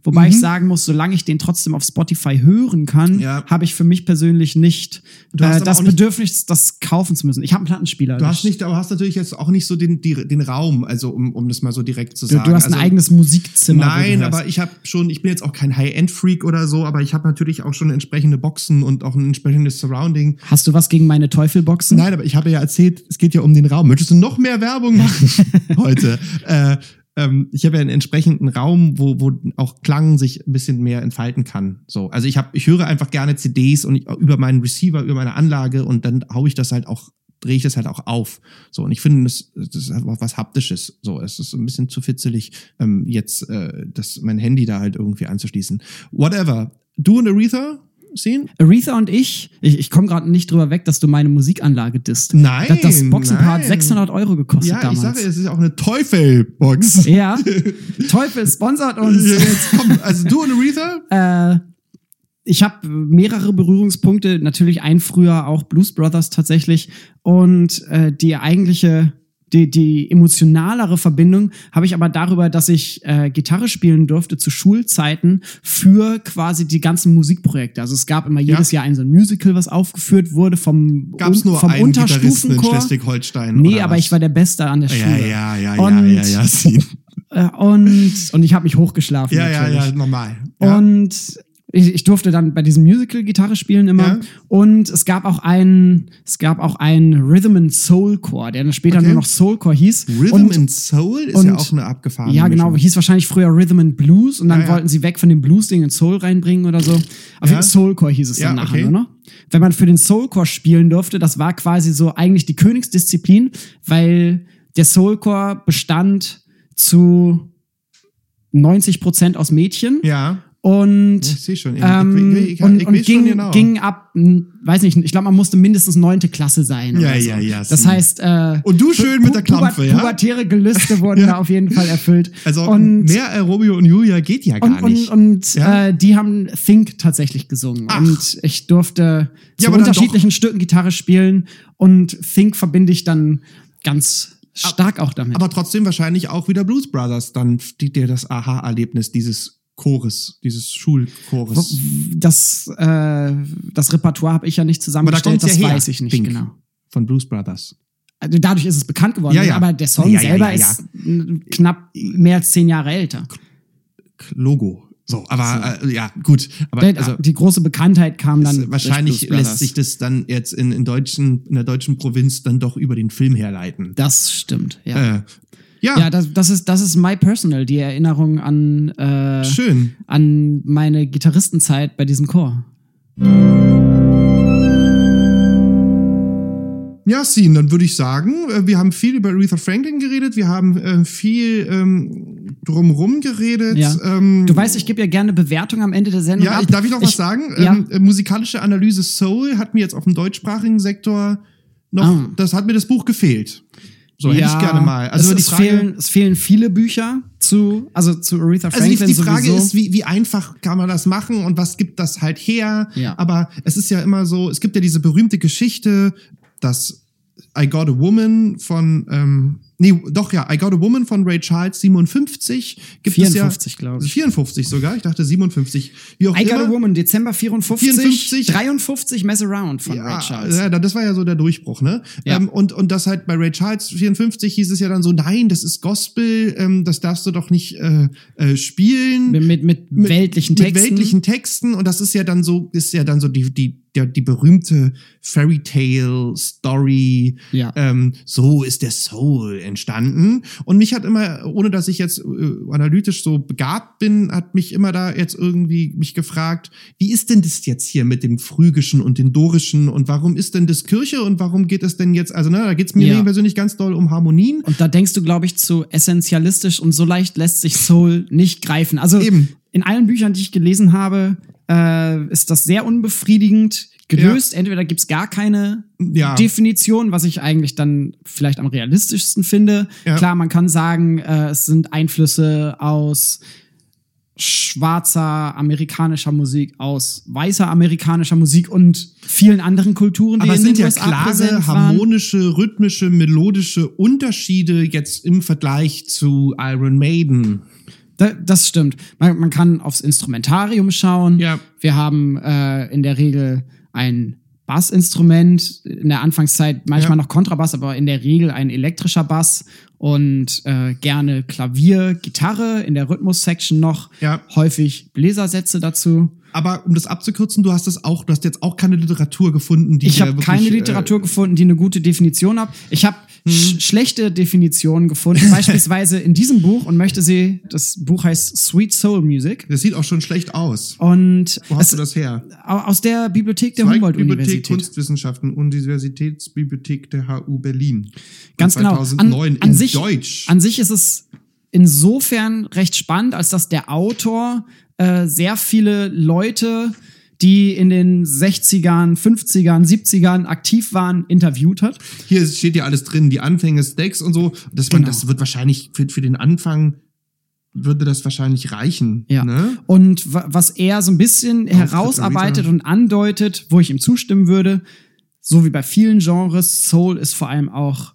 Wobei ich sagen muss, solange ich den trotzdem auf Spotify hören kann, habe ich für mich persönlich nicht das Bedürfnis, das kaufen zu müssen. Ich habe einen Plattenspieler. Aber hast natürlich jetzt auch nicht so den Raum, also um das mal so direkt zu sagen. Du hast ein eigenes Musikzimmer. Nein, aber ich bin jetzt auch kein High-End-Freak oder so, aber ich habe natürlich auch schon entsprechende Boxen und auch ein entsprechendes Surrounding. Hast du was gegen meine Teufelboxen? Nein, aber ich habe ja erzählt, es geht ja um den Raum. Möchtest du noch mehr Werbung machen heute? Ich habe ja einen entsprechenden Raum, wo auch Klang sich ein bisschen mehr entfalten kann. So, also ich höre einfach gerne CDs und über meinen Receiver, über meine Anlage und dann drehe ich das halt auch auf. So, und ich finde, das ist einfach was Haptisches. So, es ist ein bisschen zu fitzelig, jetzt mein Handy da halt irgendwie anzuschließen. Whatever. Du und Aretha? Sehen? Aretha und ich komme gerade nicht drüber weg, dass du meine Musikanlage disst. Nein. Das Boxenpaar hat 600 € gekostet damals. Ja, ich sage, es ist auch eine Teufel-Box. Ja, Teufel sponsert uns. Jetzt komm, also du und Aretha? Ich habe mehrere Berührungspunkte, natürlich früher auch Blues Brothers tatsächlich und die emotionalere Verbindung habe ich aber darüber, dass ich Gitarre spielen durfte zu Schulzeiten für quasi die ganzen Musikprojekte. Also es gab immer jedes Jahr so ein Musical, was aufgeführt wurde vom Unterstufenchor. In Schleswig-Holstein? Nee, aber ich war der Beste an der Schule. Ja. Und ich habe mich hochgeschlafen. Ja, normal. Ja. Und ich durfte dann bei diesem Musical Gitarre spielen immer. Ja. Und es gab auch einen Rhythm and Soul Chor, der dann später nur noch Soul Chor hieß. Rhythm and Soul ist ja auch eine abgefahrene Ja, genau. Hieß wahrscheinlich früher Rhythm and Blues. Und dann wollten sie weg von dem Blues-Ding in Soul reinbringen oder so. Auf jeden Fall Soul Chor hieß es dann nachher nur noch. Wenn man für den Soul Chor spielen durfte, das war quasi so eigentlich die Königsdisziplin, weil der Soul Chor bestand zu 90% aus Mädchen. Ja. Und ich sehe schon. Ging ab, weiß nicht, ich glaube, man musste mindestens 9. Klasse sein. Ja. Das heißt, und du schön mit der Klampfe, pubertäre Gelüste wurden da auf jeden Fall erfüllt. Also mehr Romeo und Julia geht ja gar nicht. Die haben Think tatsächlich gesungen. Ach. Und ich durfte zu unterschiedlichen Stücken Gitarre spielen. Und Think verbinde ich dann ganz stark auch damit. Aber trotzdem wahrscheinlich auch wieder Blues Brothers, dann dir das Aha-Erlebnis dieses Chores, dieses Schulchores. Das Repertoire habe ich ja nicht zusammengestellt, das weiß ich nicht Pink, genau. Von Blues Brothers. Also dadurch ist es bekannt geworden, aber der Song selber ist knapp mehr als 10 Jahre älter. Logo. So, aber gut. Aber die große Bekanntheit kam dann. Wahrscheinlich lässt sich das dann jetzt in der deutschen Provinz dann doch über den Film herleiten. Das stimmt, ja. Ja, das ist my personal, die Erinnerung an meine Gitarristenzeit bei diesem Chor. Ja, Scene, dann würde ich sagen, wir haben viel über Aretha Franklin geredet, wir haben viel drumrum geredet. Ja. Du weißt, ich gebe ja gerne Bewertung am Ende der Sendung ab. Darf ich noch was sagen? Musikalische Analyse Soul hat mir jetzt auf dem deutschsprachigen Sektor das hat mir das Buch gefehlt. So, hätte ich gerne mal. Also es fehlen viele Bücher zu Aretha Franklin. Also die Frage ist, wie einfach kann man das machen und was gibt das halt her? Ja. Aber es ist ja immer so, es gibt ja diese berühmte Geschichte, dass I Got a Woman von I Got a Woman von Ray Charles 57 gibt 54, es ja, glaube ich. 54 sogar, ich dachte 57. Wie auch I immer. Got a Woman, Dezember 54, 53 Mess Around von Ray Charles. Ja, das war ja so der Durchbruch, ne? Ja. Und das halt bei Ray Charles 54 hieß es ja dann so, nein, das ist Gospel, das darfst du doch nicht spielen. Mit weltlichen Texten. Mit weltlichen Texten und das ist ja dann so die berühmte Fairy Tale Story. Ja. So ist der Soul entstanden. Und mich hat immer, ohne dass ich jetzt analytisch so begabt bin, hat mich immer da jetzt irgendwie mich gefragt, wie ist denn das jetzt hier mit dem Phrygischen und dem Dorischen und warum ist denn das Kirche und warum geht es denn jetzt, da geht es mir persönlich ganz doll um Harmonien. Und da denkst du, glaube ich, zu essentialistisch und so leicht lässt sich Soul nicht greifen. Also eben. In allen Büchern, die ich gelesen habe, ist das sehr unbefriedigend gelöst. Ja. Entweder gibt's gar keine Definition, was ich eigentlich dann vielleicht am realistischsten finde. Ja. Klar, man kann sagen, es sind Einflüsse aus schwarzer amerikanischer Musik, aus weißer amerikanischer Musik und vielen anderen Kulturen, die aber in sind den ja USA klare, harmonische, rhythmische, melodische Unterschiede jetzt im Vergleich zu Iron Maiden. Das stimmt. Man kann aufs Instrumentarium schauen. Ja. Wir haben in der Regel ein Bassinstrument, in der Anfangszeit manchmal noch Kontrabass, aber in der Regel ein elektrischer Bass und gerne Klavier, Gitarre, in der Rhythmus-Section noch, häufig Bläsersätze dazu. Aber um das abzukürzen, du hast jetzt auch keine Literatur gefunden, die ich habe keine Literatur gefunden, die eine gute Definition hat. Ich habe schlechte Definitionen gefunden, beispielsweise in diesem Buch und das Buch heißt Sweet Soul Music. Das sieht auch schon schlecht aus. Und wo hast du das her? Aus der Bibliothek der Humboldt-Universität. Bibliothek Kunstwissenschaften, Universitätsbibliothek der HU Berlin. Ganz 2009 genau. Deutsch. An sich ist es insofern recht spannend, als dass der Autor sehr viele Leute, die in den 60ern, 50ern, 70ern aktiv waren, interviewt hat. Hier steht ja alles drin, die Anfänge, Stacks und so. Das wird wahrscheinlich für den Anfang würde das wahrscheinlich reichen. Ja. Ne? Und was er so ein bisschen herausarbeitet und andeutet, wo ich ihm zustimmen würde, so wie bei vielen Genres, Soul ist vor allem auch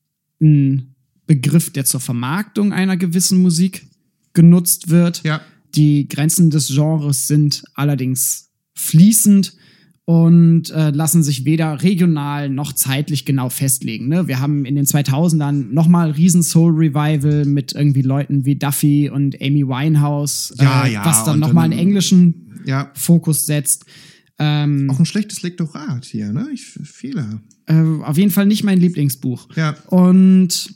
ein Begriff, der zur Vermarktung einer gewissen Musik genutzt wird. Ja. Die Grenzen des Genres sind allerdings fließend und lassen sich weder regional noch zeitlich genau festlegen. Ne? Wir haben in den 2000ern nochmal riesen Soul-Revival mit irgendwie Leuten wie Duffy und Amy Winehouse, was dann nochmal einen englischen Fokus setzt. Auch ein schlechtes Lektorat hier, ne? Fehler. Auf jeden Fall nicht mein Lieblingsbuch. Ja. Und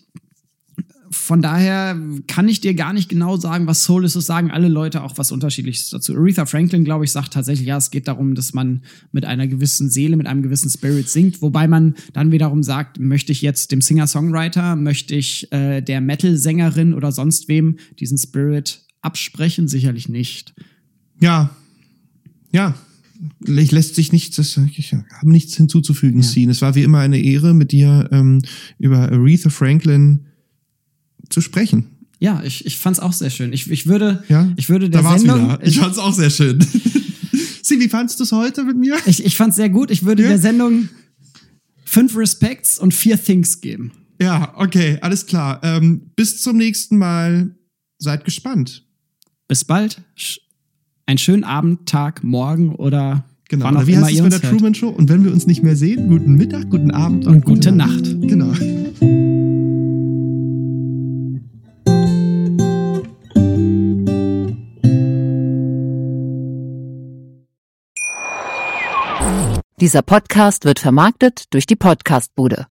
von daher kann ich dir gar nicht genau sagen, was Soul ist. Es sagen alle Leute auch was Unterschiedliches dazu. Aretha Franklin, glaube ich, sagt tatsächlich, es geht darum, dass man mit einer gewissen Seele, mit einem gewissen Spirit singt. Wobei man dann wiederum sagt, möchte ich jetzt dem Singer-Songwriter, möchte ich der Metal-Sängerin oder sonst wem diesen Spirit absprechen? Sicherlich nicht. Ja. Lässt sich nichts, ich habe nichts hinzuzufügen, Scene. Es war wie immer eine Ehre, mit dir über Aretha Franklin zu sprechen. Ja, ich fand's auch sehr schön. Ich würde der da war's Sendung... wieder. Ich fand's auch sehr schön. Sie, wie fandst du es heute mit mir? Ich fand's sehr gut. Ich würde der Sendung 5 Respects und 4 Things geben. Ja, okay, alles klar. Bis zum nächsten Mal. Seid gespannt. Bis bald. Einen schönen Abend, Tag, Morgen oder wann auch immer ihr uns hört. Bei der Truman Show? Und wenn wir uns nicht mehr sehen, guten Mittag, guten Abend und gute Nacht. Genau. Dieser Podcast wird vermarktet durch die Podcastbude.